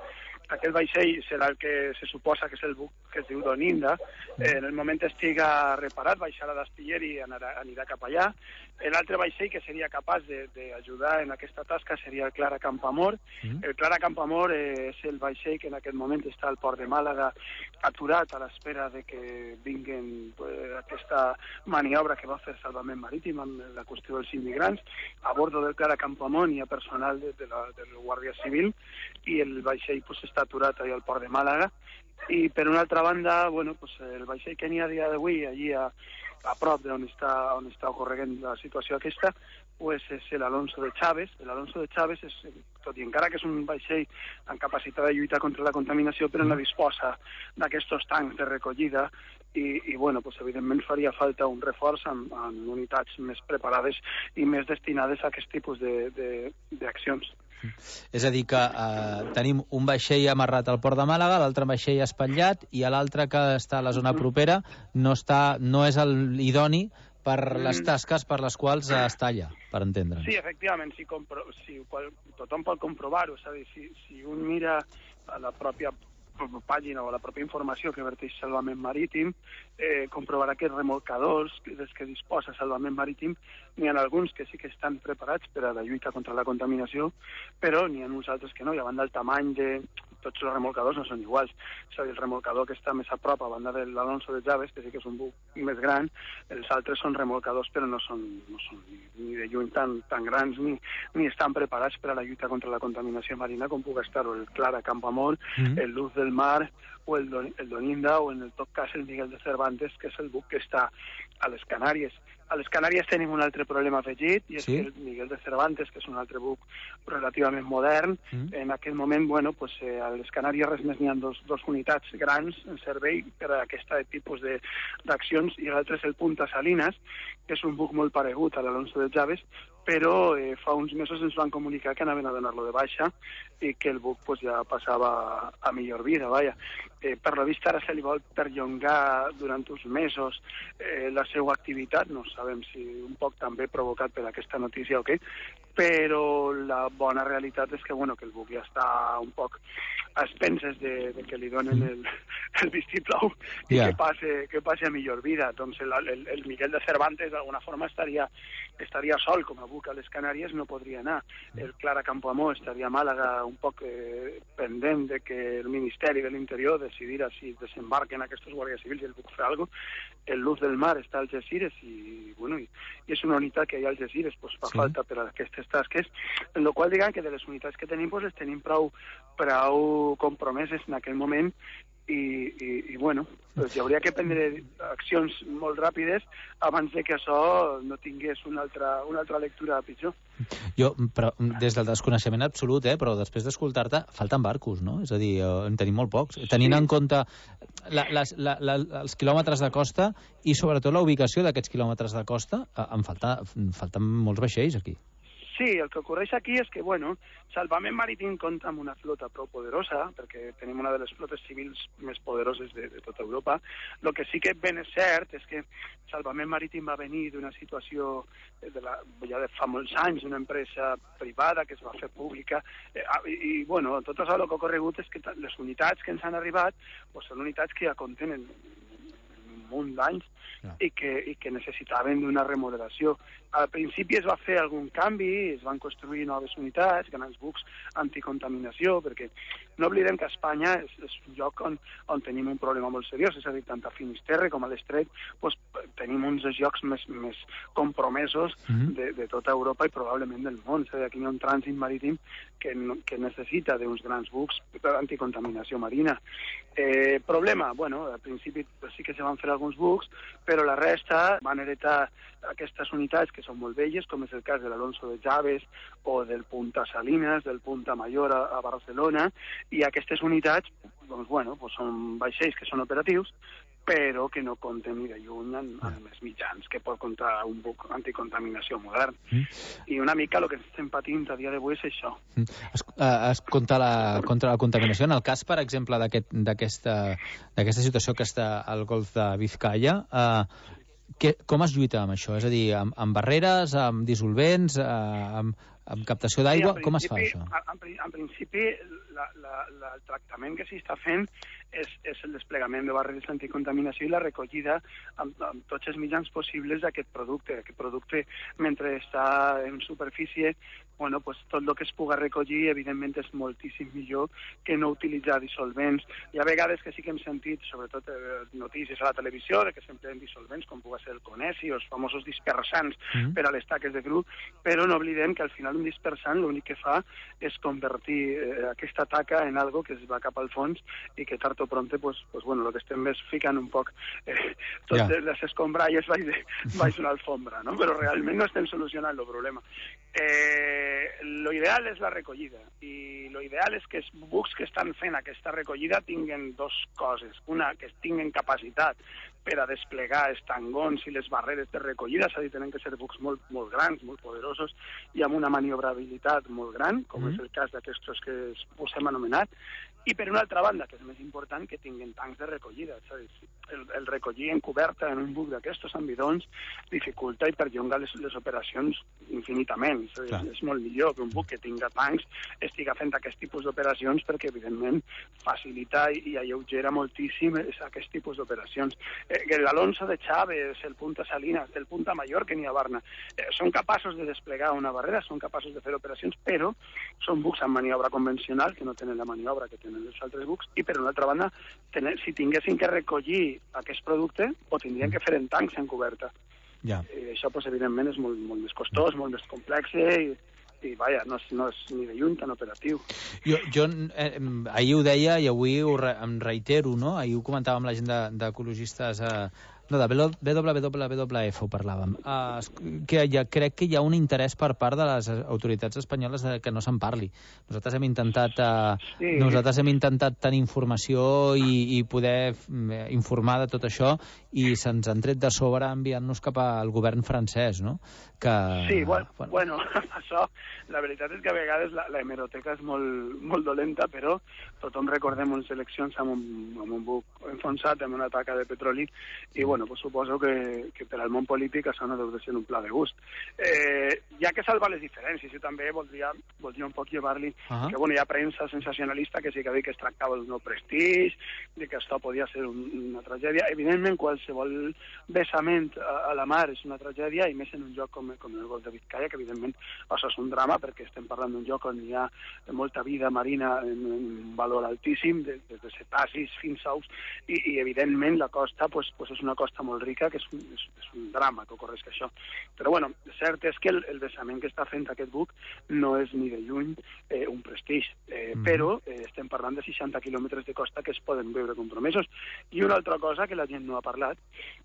aquest vaixell serà el que se suposa que és el buc que es diu Doninda. Eh, en el moment estiga reparat, baixarà d'Astiller i anirà, anirà cap allà. L'altre vaixell que seria capaç d'ajudar en aquesta tasca seria el Clara Campoamor. Mm. El Clara Campoamor eh, és el vaixell que en aquest moment està al port de Màlaga aturat a l'espera de que vinguin pues, aquesta maniobra que va fer Salvament Marítim amb la qüestió dels immigrants. A bordo del Clara Campoamor hi ha personal de, de la, del Guàrdia Civil i el vaixell pues, està aturat allà al port de Màlaga. I per una altra banda, bueno, pues, el vaixell que n'hi ha a dia d'avui allí a, a prop d'on està, on està ocorrent la situació aquesta, pues és l'Alonso de Chaves. L'Alonso de Chaves, és, tot i encara que és un vaixell amb capacitat de lluitar contra la contaminació, però no disposa d'aquests tancs de recollida i, i bueno, pues, evidentment faria falta un reforç amb, amb unitats més preparades i més destinades a aquest tipus d'accions. És a dir, que eh, tenim un vaixell amarrat al port de Màlaga, l'altre vaixell espatllat i l'altre que està a la zona propera no, està, no és l'idoni per les tasques per les quals es talla, per entendre'ns. Sí, efectivament, si, compro, si qual, tothom pot comprovar-ho, és a dir, si, si un mira a la pròpia pàgina o la pròpia informació que verteix Salvament Marítim, eh, comprovarà que els remolcadors dels que disposa Salvament Marítim n'hi ha alguns que sí que estan preparats per a la lluita contra la contaminació, però n'hi ha uns altres que no, i a banda el tamany de... Tots els remolcadors no són iguals. És a dir, el remolcador que està més a prop, a banda de l'Alonso de Chaves, que sí que és un buc més gran, els altres són remolcadors, però no són, no són ni de lluny tan, tan grans, ni, ni estan preparats per a la lluita contra la contaminació marina, com puc estar-ho el Clara Campoamor, mm-hmm. el Luz del Mar, o el, Don, el Doninda, o en el tot cas el Miguel de Cervantes, que és el buc que està a les Canàries. A les Canàries tenim un altre problema afegit, i és sí? que el Miguel de Cervantes, que és un altre buc relativament modern, mm. en aquell moment, bueno, pues, eh, a les Canàries res més n'hi ha dos, dos unitats grans en servei per a aquest tipus d'accions, i l'altre és el Punta Salinas, que és un buc molt paregut a l'Alonso de Chaves, però eh, fa uns mesos ens van comunicar que anaven a donar-lo de baixa i que el buc pues, ja passava a millor vida, vaja. Eh, per la vista ara se li vol perllongar durant uns mesos eh, la seva activitat, no sabem si un poc també provocat per aquesta notícia o què, però la bona realitat és que, bueno, que el buc ja està un poc a expenses de, de que li donen el, el vistiplau i yeah. que, passe, que passe a millor vida. Doncs el, el, el Miguel de Cervantes d'alguna forma estaria, estaria sol com a buc a les Canàries, no podria anar. El Clara Campoamor estaria a Màlaga un poc eh, pendent de que el Ministeri de l'Interior decidira si desembarquen aquests guàrdies civils i el buc fer alguna cosa. El Luz del Mar està a Algeciras i, bueno, i, i és una unitat que hi ha a Algeciras, pues, fa sí. falta per a aquestes tasques, en la qual diguem que de les unitats que tenim pues, les tenim prou, prou compromeses en aquell moment i, i, i bueno, pues, hi hauria que prendre accions molt ràpides abans de que això no tingués una altra, una altra lectura pitjor. Jo, però, des del desconeixement absolut, eh, però després d'escoltar-te, falten barcos, no? És a dir, en tenim molt pocs. Sí. Tenint en compte la, la, la, la, els quilòmetres de costa i sobretot la ubicació d'aquests quilòmetres de costa, em falta, falten molts vaixells aquí. Sí, el que ocorreix aquí és que, bueno, Salvament Marítim compta amb una flota prou poderosa, perquè tenim una de les flotes civils més poderoses de, de tota Europa. El que sí que ben és cert és que Salvament Marítim va venir d'una situació de la, ja de fa molts anys, una empresa privada que es va fer pública, eh, i, i, bueno, tot això el que ha ocorregut és que les unitats que ens han arribat pues, són unitats que ja contenen un munt d'anys, no. i, que, i que necessitaven d'una remodelació. Al principi es va fer algun canvi, es van construir noves unitats, grans bucs anticontaminació, perquè no oblidem que Espanya és, és un lloc on, on tenim un problema molt seriós, és a dir, tant a Finisterre com a l'Estret, doncs, tenim uns dels llocs més, més compromesos mm-hmm. de, de tota Europa i probablement del món. És a dir, aquí hi ha un trànsit marítim que, que necessita d'uns grans bucs per anticontaminació marina. Eh, problema, bueno, al principi sí que se van fer alguns bucs, però la resta van heretar aquestes unitats que són molt velles, com és el cas de l'Alonso de Chaves o del Punta Salinas, del Punta Mayor a, a Barcelona, i aquestes unitats doncs, bueno, doncs són vaixells que són operatius, però que no compten ni de lluny amb, amb els mitjans que pot comptar un buc anticontaminació modern. Mm. I una mica el que estem patint a dia d'avui és això. Mm. Es, uh, es contra, la, contra la contaminació. En el cas, per exemple, d'aquesta aquest, d'aquesta situació que està al golf de Vizcaya, uh, que, com es lluita amb això? És a dir, amb, amb barreres, amb dissolvents, eh, amb, amb captació d'aigua, sí, com es fa això? En, en principi, la, la, la, el tractament que s'hi està fent és, és el desplegament de barreres d'anticontaminació i la recollida amb, amb tots els mitjans possibles d'aquest producte. Aquest producte, mentre està en superfície, bueno, pues tot el que es puga recollir, evidentment, és moltíssim millor que no utilitzar dissolvents. Hi ha vegades que sí que hem sentit, sobretot eh, notícies a la televisió, de que s'empleen dissolvents, com pugui ser el Conesi o els famosos dispersants mm. per a les taques de cru, però no oblidem que al final un dispersant l'únic que fa és convertir eh, aquesta taca en algo que es va cap al fons i que tard o pronte, pues, pues bueno, el que estem és ficant un poc eh, totes yeah. les escombralles baix, de, baix una alfombra, no? Però realment no estem solucionant el problema. Eh, lo ideal és la recollida i lo ideal és que els bucs que estan fent aquesta recollida tinguen dos coses. Una, que tinguen capacitat per a desplegar els tangons i les barreres de recollida, és a dir, tenen que ser bucs molt, molt grans, molt poderosos i amb una maniobrabilitat molt gran, com mm. és el cas d'aquests que us hem anomenat, i per una altra banda, que és més important, que tinguin tancs de recollida. És a dir, el, el recollir en coberta en un buc d'aquestos amb bidons dificulta i perllonga les, les operacions infinitament. És, a dir, és molt millor que un buc que tinga tancs estiga fent aquest tipus d'operacions perquè, evidentment, facilita i, i alleugera moltíssim aquest tipus d'operacions. Eh, que l'Alonso de Chávez, el Punta Salinas, el Punta Mallorca ni a Barna, eh, són capaços de desplegar una barrera, són capaços de fer operacions, però són bucs amb maniobra convencional, que no tenen la maniobra que tenen els altres bucs, i per una altra banda, tenen, si tinguessin que recollir aquest producte, ho tindrien que fer en tancs en coberta. Ja. I això, pues, evidentment, és molt, molt més costós, molt més complex, i, i vaja, no és, no és ni de lluny tan operatiu. Jo, jo eh, ahir ho deia i avui ho re, em reitero, no? Ahir ho comentava amb la gent d'ecologistes de, no, de W W F ho parlàvem, uh, que ja, crec que hi ha un interès per part de les autoritats espanyoles de que no se'n parli. Nosaltres hem intentat uh, sí. nosaltres hem intentat tenir informació i, i poder uh, informar de tot això i se'ns han tret de sobre enviant-nos cap al govern francès, no? Que, sí, bueno, bueno. bueno, això, la veritat és que a vegades la, la hemeroteca és molt, molt dolenta, però tothom recordem unes eleccions amb un, amb un buc enfonsat, amb una taca de petroli, i bueno, pues suposo que, que per al món polític això no deu de ser un pla de gust. Eh, hi ha que salvar les diferències, jo també voldria, voldria un poc llevar-li uh -huh. que bueno, hi ha premsa sensacionalista que sí que ha dit que es tractava d'un nou prestigi, de que això podia ser un, una tragèdia. Evidentment, qualsevol vessament a, a la mar és una tragèdia, i més en un lloc com, com el Golf de Vizcaya, que evidentment això és un drama, perquè estem parlant d'un lloc on hi ha molta vida marina en un valor altíssim, des de cetacis fins aus, i, i evidentment la costa pues, pues és una costa molt rica, que és un, és, és un drama que ocorre això. Però bueno, cert és que el, el vessament que està fent aquest buc no és ni de lluny eh, un prestigi, eh, mm. però eh, estem parlant de seixanta quilòmetres de costa que es poden veure compromesos. I una altra cosa que la gent no ha parlat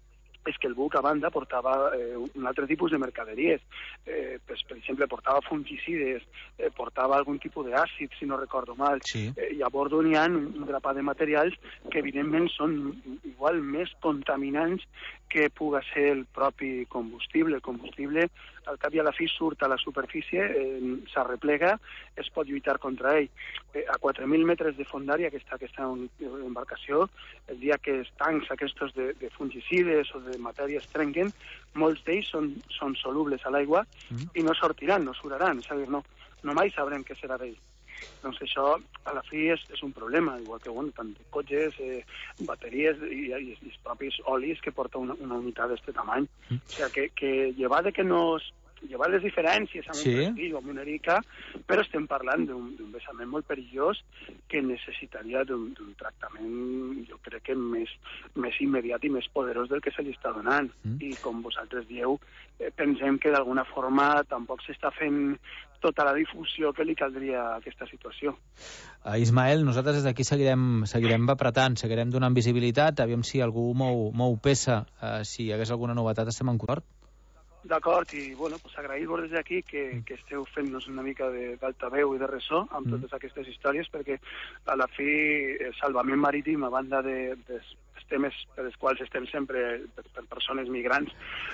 és que el buc, a banda, portava eh, un altre tipus de mercaderies. Eh, pues, per exemple, portava fungicides, eh, portava algun tipus d'àcid, si no recordo mal, sí. eh, i a bordo n'hi ha un grapat de materials que, evidentment, són igual més contaminants que puga ser el propi combustible. El combustible, al cap i a la fi, surt a la superfície, eh, s'arreplega, es pot lluitar contra ell. Eh, a quatre mil metres de fondària, que està aquesta embarcació, el dia que els tancs aquests de, de fungicides o de matèries trenquen, molts d'ells són, són solubles a l'aigua mm. i no sortiran, no suraran, és a dir, no, no mai sabrem què serà d'ell. Doncs això, a la fi, és, és un problema, igual que, bueno, tant de cotxes, eh, bateries i, i, i els propis olis que porta una, una unitat d'aquest tamany. Mm. O sigui, que, que llevar de que no... llevar les diferències amb sí. un prestigi o amb una erica, però estem parlant d'un vessament molt perillós que necessitaria d'un tractament, jo crec que més, més immediat i més poderós del que se li està donant. Mm. I com vosaltres dieu, eh, pensem que d'alguna forma tampoc s'està fent tota la difusió que li caldria a aquesta situació. Uh, Ismael, nosaltres des d'aquí seguirem, seguirem apretant, seguirem donant visibilitat, aviam si algú mou, mou peça, uh, si hi hagués alguna novetat estem en acord. D'acord, i bueno, pues agrair-vos des d'aquí que, que esteu fent-nos una mica d'altaveu i de ressò amb mm. totes aquestes històries, perquè a la fi el salvament marítim, a banda de, de temes per els quals estem sempre per, per persones migrants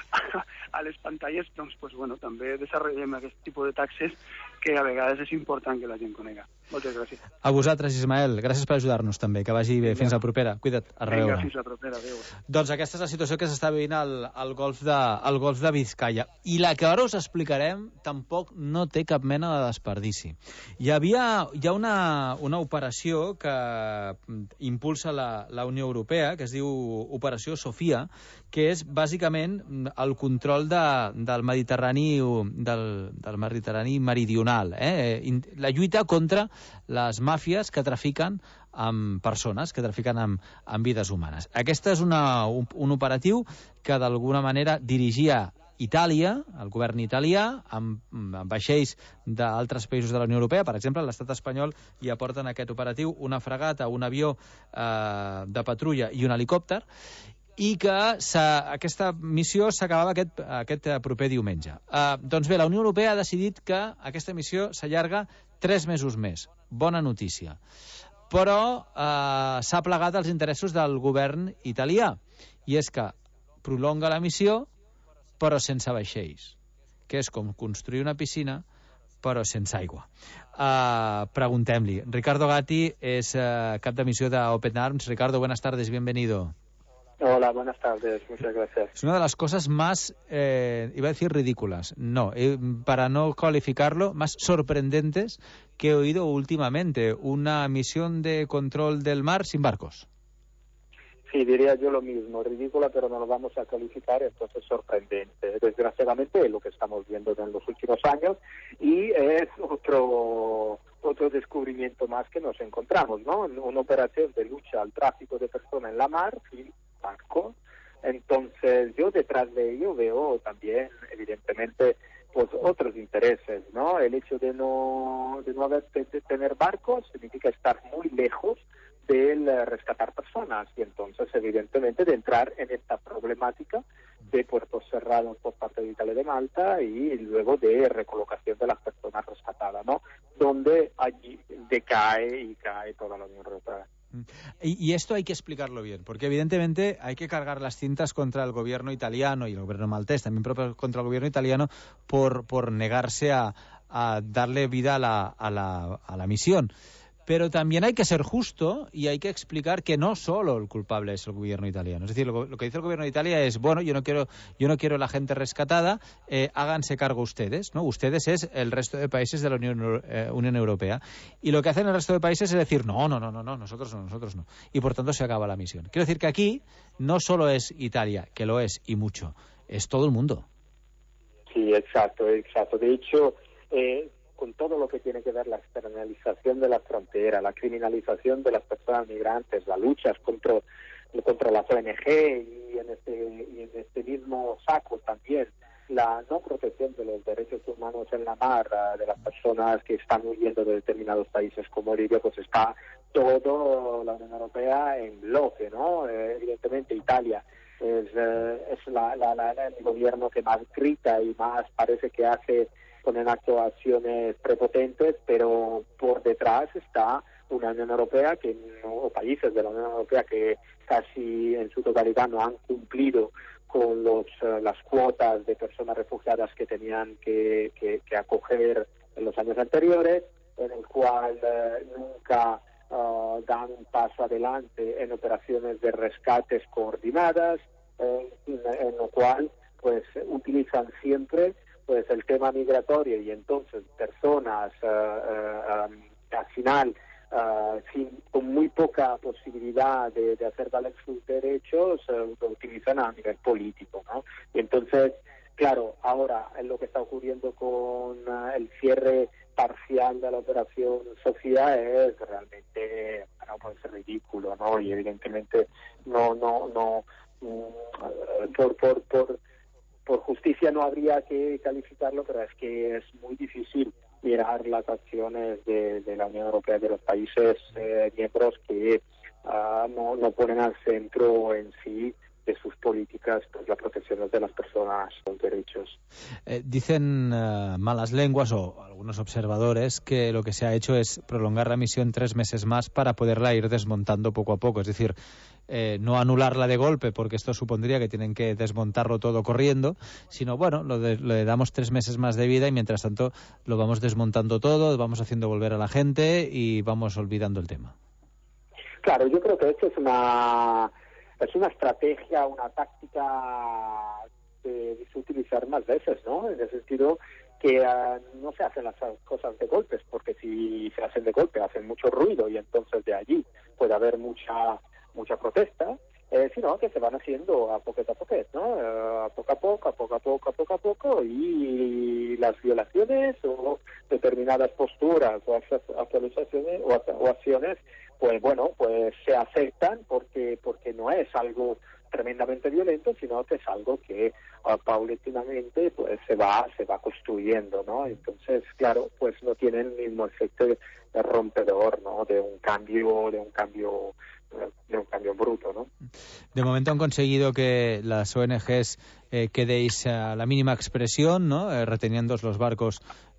a les pantalles, doncs, pues, bueno, també desenvolupem aquest tipus de taxes que a vegades és important que la gent conega. Moltes gràcies. A vosaltres, Ismael, gràcies per ajudar-nos també, que vagi bé. Fins la propera. Cuida't, a reveure. Vinga, fins la propera, adéu. Doncs aquesta és la situació que s'està vivint al, al, golf de, al golf de Vizcaya. I la que ara us explicarem tampoc no té cap mena de desperdici. Hi havia hi ha una, una operació que impulsa la, la Unió Europea, que es diu Operació Sofia, que és bàsicament el control de, del Mediterrani del, del Mediterrani meridional, eh? La lluita contra les màfies que trafiquen amb persones, que trafiquen amb, amb vides humanes. Aquesta és una, un, un operatiu que d'alguna manera dirigia Itàlia, el govern italià, amb, amb vaixells d'altres països de la Unió Europea. Per exemple, l'estat espanyol hi aporten aquest operatiu una fragata, un avió eh, de patrulla i un helicòpter, i que aquesta missió s'acabava aquest, aquest proper diumenge. Uh, doncs bé, la Unió Europea ha decidit que aquesta missió s'allarga tres mesos més. Bona notícia. Però uh, s'ha plegat als interessos del govern italià, i és que prolonga la missió però sense vaixells, que és com construir una piscina però sense aigua. Uh, Preguntem-li. Ricardo Gatti és uh, cap de missió d'Open Arms. Ricardo, buenas tardes, bienvenido. Hola, buenas tardes, muchas gracias. Es una de las cosas más, eh, iba a decir ridículas, no, eh, para no calificarlo, más sorprendentes que he oído últimamente. Una misión de control del mar sin barcos. Sí, diría yo lo mismo, ridícula, pero no lo vamos a calificar, entonces sorprendente. Desgraciadamente es lo que estamos viendo en los últimos años y es otro... otro descubrimiento más que nos encontramos, ¿no? Una operación de lucha al tráfico de personas en la mar, sin barco. Entonces, yo detrás de ello veo también, evidentemente, pues otros intereses, ¿no? El hecho de no, de no haber, de tener barcos significa estar muy lejos del rescatar personas y entonces, evidentemente, de entrar en esta problemática de puertos cerrados por parte de Italia y de Malta y luego de recolocación de las personas rescatadas, ¿no? Donde allí decae y cae toda la Unión Europea. Y, y esto hay que explicarlo bien, porque evidentemente hay que cargar las cintas contra el gobierno italiano y el gobierno maltés, también propio contra el gobierno italiano, por, por negarse a, a darle vida a la, a la, a la misión. Pero también hay que ser justo y hay que explicar que no solo el culpable es el gobierno italiano. Es decir, lo, lo que dice el gobierno de Italia es, bueno, yo no quiero yo no quiero la gente rescatada, eh, háganse cargo ustedes, ¿no? Ustedes es el resto de países de la Unión, eh, Unión Europea. Y lo que hacen el resto de países es decir, no, no, no, no, no, nosotros no, nosotros no. Y por tanto se acaba la misión. Quiero decir que aquí no solo es Italia, que lo es y mucho, es todo el mundo. Sí, exacto, exacto. De hecho, eh, con todo lo que tiene que ver la externalización de la frontera, la criminalización de las personas migrantes, la lucha contra, contra las O N G y en, este, y en este mismo saco también la no protección de los derechos humanos en la mar de las personas que están huyendo de determinados países como Libia, pues está todo la Unión Europea en bloque, ¿no? Eh, evidentemente Italia es, eh, es la, la, la, el gobierno que más grita y más parece que hace ponen actuaciones prepotentes, pero por detrás está una Unión Europea que no, o países de la Unión Europea que casi en su totalidad no han cumplido con los, uh, las cuotas de personas refugiadas que tenían que, que, que acoger en los años anteriores, en el cual uh, nunca uh, dan un paso adelante en operaciones de rescates coordinadas, eh, en, en lo cual pues utilizan siempre pues el tema migratorio y entonces personas uh, uh, um, al final uh, sin, con muy poca posibilidad de, de hacer valer sus derechos uh, lo utilizan a nivel político, ¿no? Y entonces, claro, ahora en lo que está ocurriendo con uh, el cierre parcial de la operación Sofía es realmente, bueno, pues ridículo, ¿no? Y evidentemente no, no, no, um, por, por, por Por justicia no habría que calificarlo, pero es que es muy difícil mirar las acciones de, de la Unión Europea, de los países eh, miembros que uh, no, no ponen al centro en sí de sus políticas, pues la protección de las personas con derechos. Eh, dicen uh, malas lenguas o algunos observadores que lo que se ha hecho es prolongar la misión tres meses más para poderla ir desmontando poco a poco. Es decir, eh, no anularla de golpe, porque esto supondría que tienen que desmontarlo todo corriendo, sino, bueno, lo de, le damos tres meses más de vida y mientras tanto lo vamos desmontando todo, vamos haciendo volver a la gente y vamos olvidando el tema. Claro, yo creo que esto es una... Es una estrategia, una táctica que se utilizar más veces, ¿no? En el sentido que uh, no se hacen las cosas de golpes, porque si se hacen de golpe hacen mucho ruido y entonces de allí puede haber mucha mucha protesta, eh, sino que se van haciendo a poquito a poquito, ¿no? Uh, a poco a poco, a poco a poco, a poco a poco, y las violaciones o determinadas posturas o actualizaciones o, o acciones, pues bueno, pues se aceptan porque porque no es algo tremendamente violento, sino que es algo que uh, paulatinamente pues se va se va construyendo, ¿no? Entonces, claro, pues no tiene el mismo efecto de, de rompedor, ¿no? De un cambio, de un cambio de un cambio bruto, ¿no? De momento han conseguido que las O N Ges eh, quedéis a la mínima expresión, ¿no? Eh, reteniendo los barcos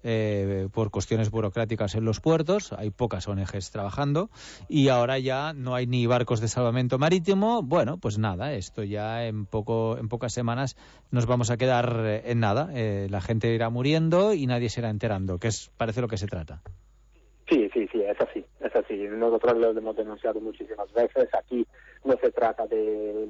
eh, por cuestiones burocráticas en los puertos. Hay pocas O N Ges trabajando y ahora ya no hay ni barcos de salvamento marítimo. Bueno, pues nada, esto ya en poco en pocas semanas nos vamos a quedar eh, en nada. Eh, la gente irá muriendo y nadie se irá enterando, que es parece lo que se trata. Sí, sí, sí, es así, es así. Nosotros lo hemos denunciado muchísimas veces. Aquí no se trata de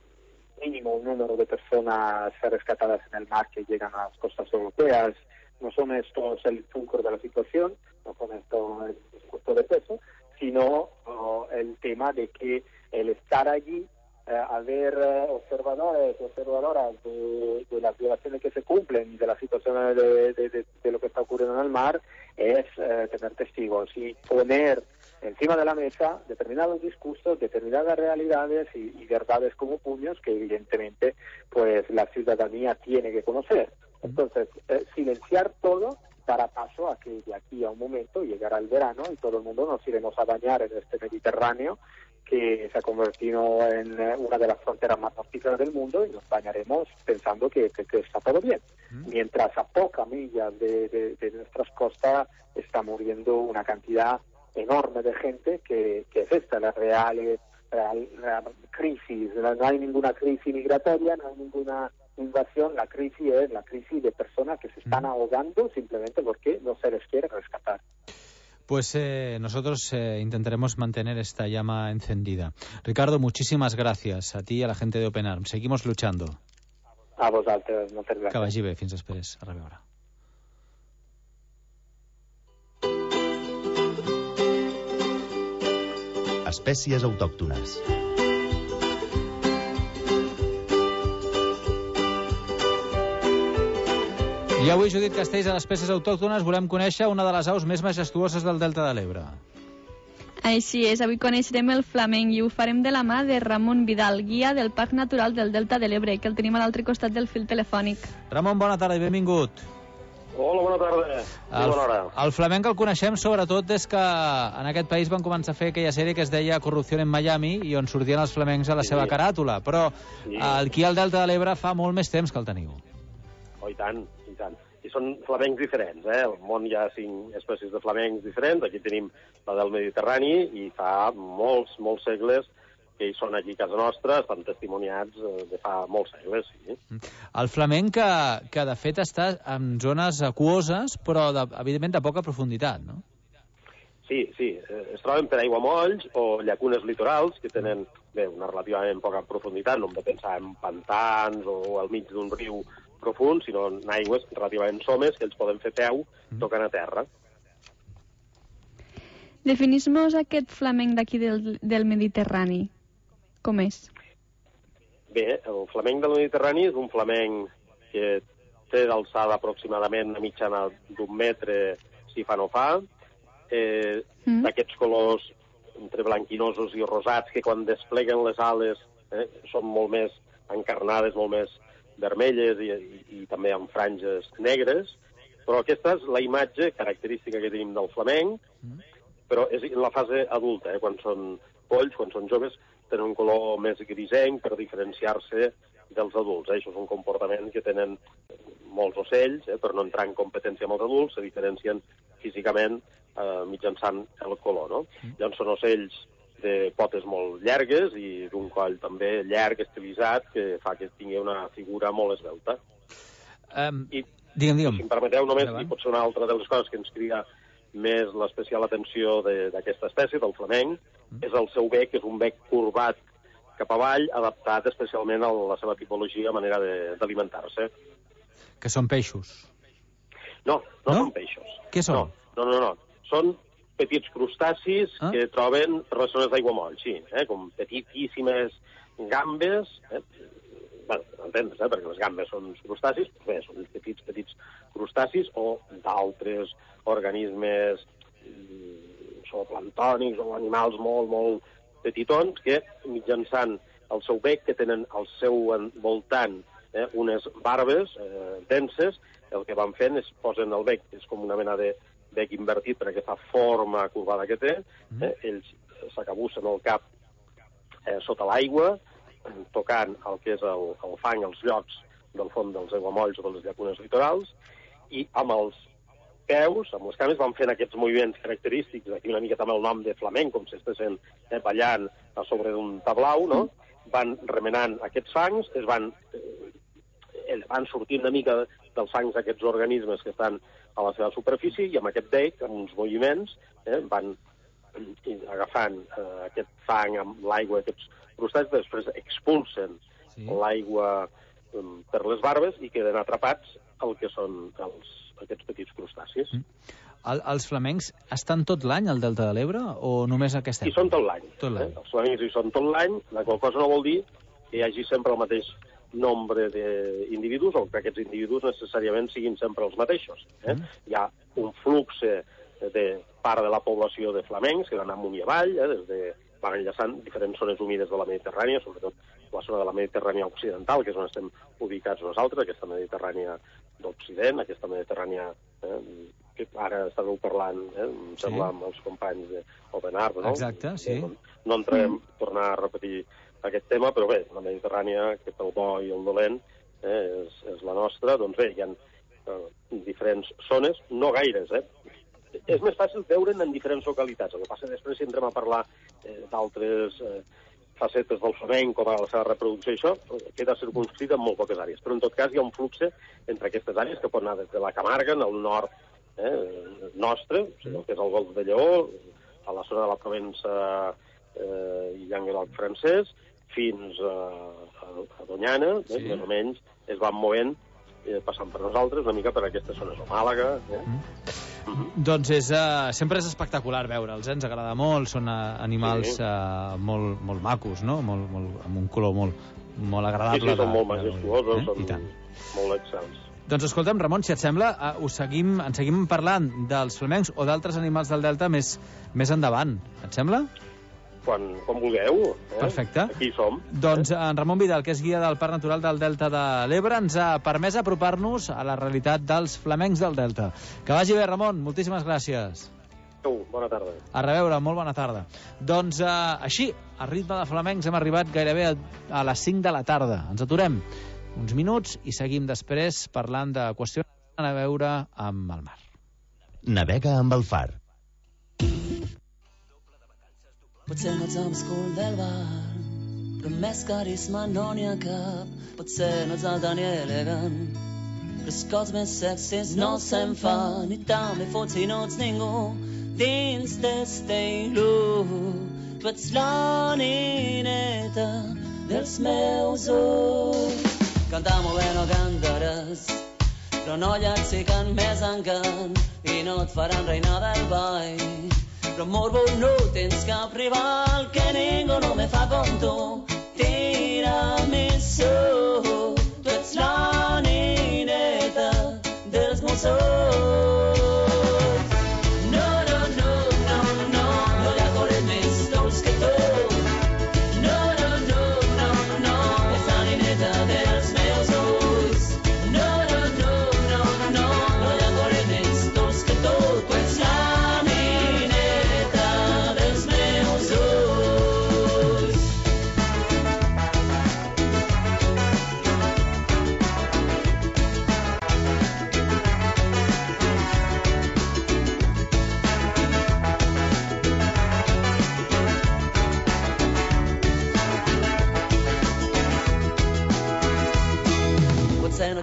mínimo un número de personas rescatadas en el mar que llegan a las costas europeas. No son estos el fulcro de la situación, no son estos el discurso de peso, sino oh, el tema de que el estar allí, eh, al ver eh, observadores, observadoras de, de las violaciones que se cumplen y de las situaciones de, de, de, de lo que está ocurriendo en el mar, es eh, tener testigos y poner encima de la mesa determinados discursos, determinadas realidades y, y verdades como puños que evidentemente pues la ciudadanía tiene que conocer. Entonces, eh, silenciar todo dará paso a que de aquí a un momento llegará el verano y todo el mundo nos iremos a bañar en este Mediterráneo que se ha convertido en una de las fronteras más nocturnas del mundo y nos bañaremos pensando que, que, que está todo bien. Mm. Mientras a pocas millas de, de, de nuestras costas está muriendo una cantidad enorme de gente que, que es esta, la real, real, real crisis. No hay ninguna crisis migratoria, no hay ninguna invasión, la crisis es la crisis de personas que se están mm. ahogando simplemente porque no se les quiere rescatar. Pues eh, nosotros eh, intentaremos mantener esta llama encendida. Ricardo, muchísimas gracias a ti y a la gente de Open Arms. Seguimos luchando. A vosaltres, moltes gràcies. Que vagi bé, fins després. A reveure. Espècies autòctones. I avui, Judit Castells, a les Espècies Autòctones volem conèixer una de les aus més majestuoses del Delta de l'Ebre. Així és, avui coneixerem el flamenc i ho farem de la mà de Ramon Vidal, guia del Parc Natural del Delta de l'Ebre, que el tenim a l'altre costat del fil telefònic. Ramon, bona tarda i benvingut. Hola, bona tarda. El, bona hora. El flamenc el coneixem sobretot des que en aquest país van començar a fer aquella sèrie que es deia Corrupció en Miami i on sortien els flamencs a la sí. seva caràtula, però sí. aquí al Delta de l'Ebre fa molt més temps que el teniu. Oh, i tant, i tant. I són flamencs diferents, eh? Al món hi ha cinc espècies de flamencs diferents. Aquí tenim la del Mediterrani i fa molts, molts segles que hi són aquí a casa nostra, estan testimoniats de fa molts segles, sí. El flamenc que, que de fet està en zones aquoses, però de, evidentment de poca profunditat, no? Sí, sí. Es troben per aiguamolls o llacunes litorals que tenen bé, una relativament poca profunditat. No hem de pensar en pantans o al mig d'un riu profund, sinó en aigües relativament somes que ells poden fer peu tocant a terra. Definis-nos aquest flamenc d'aquí del, del Mediterrani. Com és? Bé, el flamenc del Mediterrani és un flamenc que té d'alçada aproximadament a mitjana d'un metre si fa no fa, eh, mm. d'aquests colors entre blanquinosos i rosats que quan despleguen les ales eh, són molt més encarnades, molt més vermelles i, i, i també amb franges negres, però aquesta és la imatge característica que tenim del flamenc, però és la fase adulta, eh, quan són polls, quan són joves, tenen un color més grisenc per diferenciar-se dels adults. Eh? Això és un comportament que tenen molts ocells, eh? per no entrar en competència amb els adults, se diferencien físicament eh, mitjançant el color. No? Llavors són ocells de potes molt llargues i d'un coll també llarg, estilitzat, que fa que tingui una figura molt esvelta. Um, I, digue'm, digue'm. Si em permeteu, només, i pot ser una altra de les coses que ens crida més l'especial atenció d'aquesta espècie, del flamenc, mm. és el seu bec, que és un bec curvat cap avall, adaptat especialment a la seva tipologia, manera d'alimentar-se. Que són peixos? No, no, no? Són peixos. Què són? No, no, no. no. Són petits crustacis ah? que troben per les zones d'aiguamoll, sí, eh? com petitíssimes gambes, eh? Bé, entens, eh? perquè les gambes són crustacis, bé, són petits, petits crustacis o d'altres organismes zooplantònics o animals molt, molt petitons que mitjançant el seu bec, que tenen al seu voltant eh, unes barbes eh, denses, el que van fent és posen el bec, és com una mena de bec invertit per aquesta forma curvada que té, eh, ells s'acabussen el cap eh, sota l'aigua, tocant el que és el, el fang, els llocs del fons dels aiguamolls o de les llacunes litorals, i amb els peus, amb les cames, van fent aquests moviments característics, aquí una mica també el nom de flamenc, com si estessin eh, ballant a sobre d'un tablau, no? Van remenant aquests fangs, es van, eh, van sortint una mica dels fangs d'aquests organismes que estan a la seva superfície, i amb aquest bec, amb uns moviments, eh, van agafant eh, aquest fang amb l'aigua, aquests crustacis, després expulsen sí. l'aigua um, per les barbes i queden atrapats el que són els, aquests petits crustacis. Mm. El, els flamencs estan tot l'any al Delta de l'Ebre o només aquesta època? Hi són tot l'any. Eh? Els flamencs hi són tot l'any, la qual cosa no vol dir que hi hagi sempre el mateix nombre d'individus o que aquests individus necessàriament siguin sempre els mateixos. Eh? Mm. Hi ha un flux de part de la població de flamencs que van amunt i avall, eh? des de van enllaçant diferents zones humides de la Mediterrània, sobretot la zona de la Mediterrània occidental, que és on estem ubicats nosaltres, aquesta Mediterrània d'Occident, aquesta Mediterrània eh, que ara estàveu parlant, eh, em sí. sembla, amb els companys d'Open Art, no? Exacte, sí. No, no entrarem a tornar a repetir aquest tema, però bé, la Mediterrània, que el bo i el dolent, eh, és, és la nostra, doncs bé, hi ha eh, diferents zones, no gaires, eh? És més fàcil veure'n en diferents localitats. El que passa després, si entrem a parlar eh, d'altres eh, facetes del flamenc, com a la seva reproducció i això, queda circunscrit en molt poques àrees. Però en tot cas hi ha un flux entre aquestes àrees que pot anar des de la Camarga, en el nord eh, nostre, o sigui, el que és el Golf de Lleó, a la zona de la Provença eh, i Llenguadoc francès, fins a, a, a Doñana, sí. eh, més o menys es van movent, eh, passant per nosaltres, una mica per aquestes zones, o Màlaga... Eh? Mm. Mm-hmm. Doncs és, uh, sempre és espectacular veure'ls, eh? Ens agrada molt, són uh, animals sí. uh, molt, molt macos, no? Molt, molt, amb un color molt, molt agradable. Sí, sí, són molt majestuosos, eh? són molt excels. Doncs escolta'm, Ramon, si et sembla, uh, us seguim, en seguim parlant dels flamencs o d'altres animals del Delta més, més endavant. Et sembla? Quan, quan vulgueu. Eh? Perfecte. Aquí som. Doncs en Ramon Vidal, que és guia del Parc Natural del Delta de l'Ebre, ens ha permès apropar-nos a la realitat dels flamencs del Delta. Que vagi bé, Ramon. Moltíssimes gràcies. Bona tarda. A reveure, molt bona tarda. Doncs eh, així, a ritme de flamencs, hem arribat gairebé a, a les cinc de la tarda. Ens aturem uns minuts i seguim després parlant de qüestions a veure amb el mar. Navega amb el far. Potser no ets obscur del bar, però més carisma no n'hi ha cap. Potser no ets alt ni elegant, però els cops més sexis no se'n fan. I també fots si no ets ningú dins d'este ilú. Tu ets la nineta dels meus ulls. Cantar molt bé no cantaràs, però no llacs si cant més encant i no et faran reina del ball. Però morbo no tens cap rival, que ningú no me fa com tu. Tiramisú, tu ets la nineta dels meus ulls. No, no, no, no, no, no hi ha coret més dolç que tu. No, no, no, no, no, és la nineta dels meus ulls. No, no, no, no, no, no hi ha coret més dolç que tu. Tu ets la nineta dels meus ulls.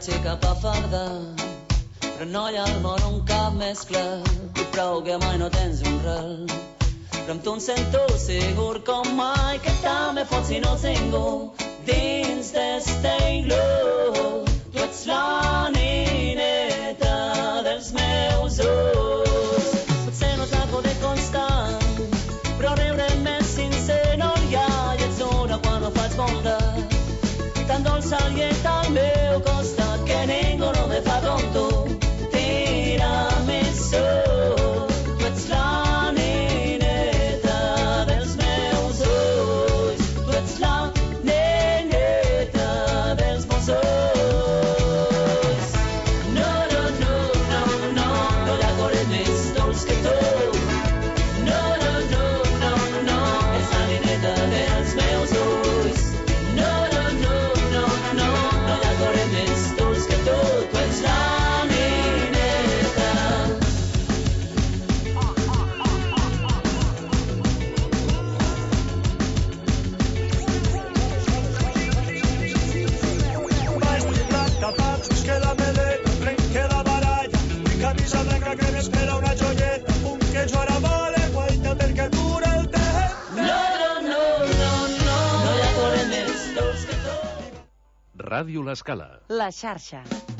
xica pa fardar, però noia al món un cap més clar, i prou que mai no tens un rel. Però amb tu em sento segur com mai, que també fots si no ningú dins d'este iglú. Tu ets la nineta dels meus ulls. Potser no t'aco de constant, però riure més sincer no hi ha, i ets una quan no faig bondat, tan dolça i et al meu costat, que ningú no me fa com tu. Tiramisú, tu ets la nineta dels meus ulls, tu ets la nineta dels meus ulls. No, no, no, no, no, no hi ha cores més dolç que tu. No, no, no, no, no, és la nineta dels meus ulls. No, no, no, no, no, no hi ha cores més dolç que tu, tu ets la que la melena trenca la baralla, mi camisa blanca que m'espera una joieta, un que jo ara vale, guaita perquè dura el temps. No, no, no, no, no, no hi ha corrent més dolç que tu. Ràdio L'Escala. La xarxa.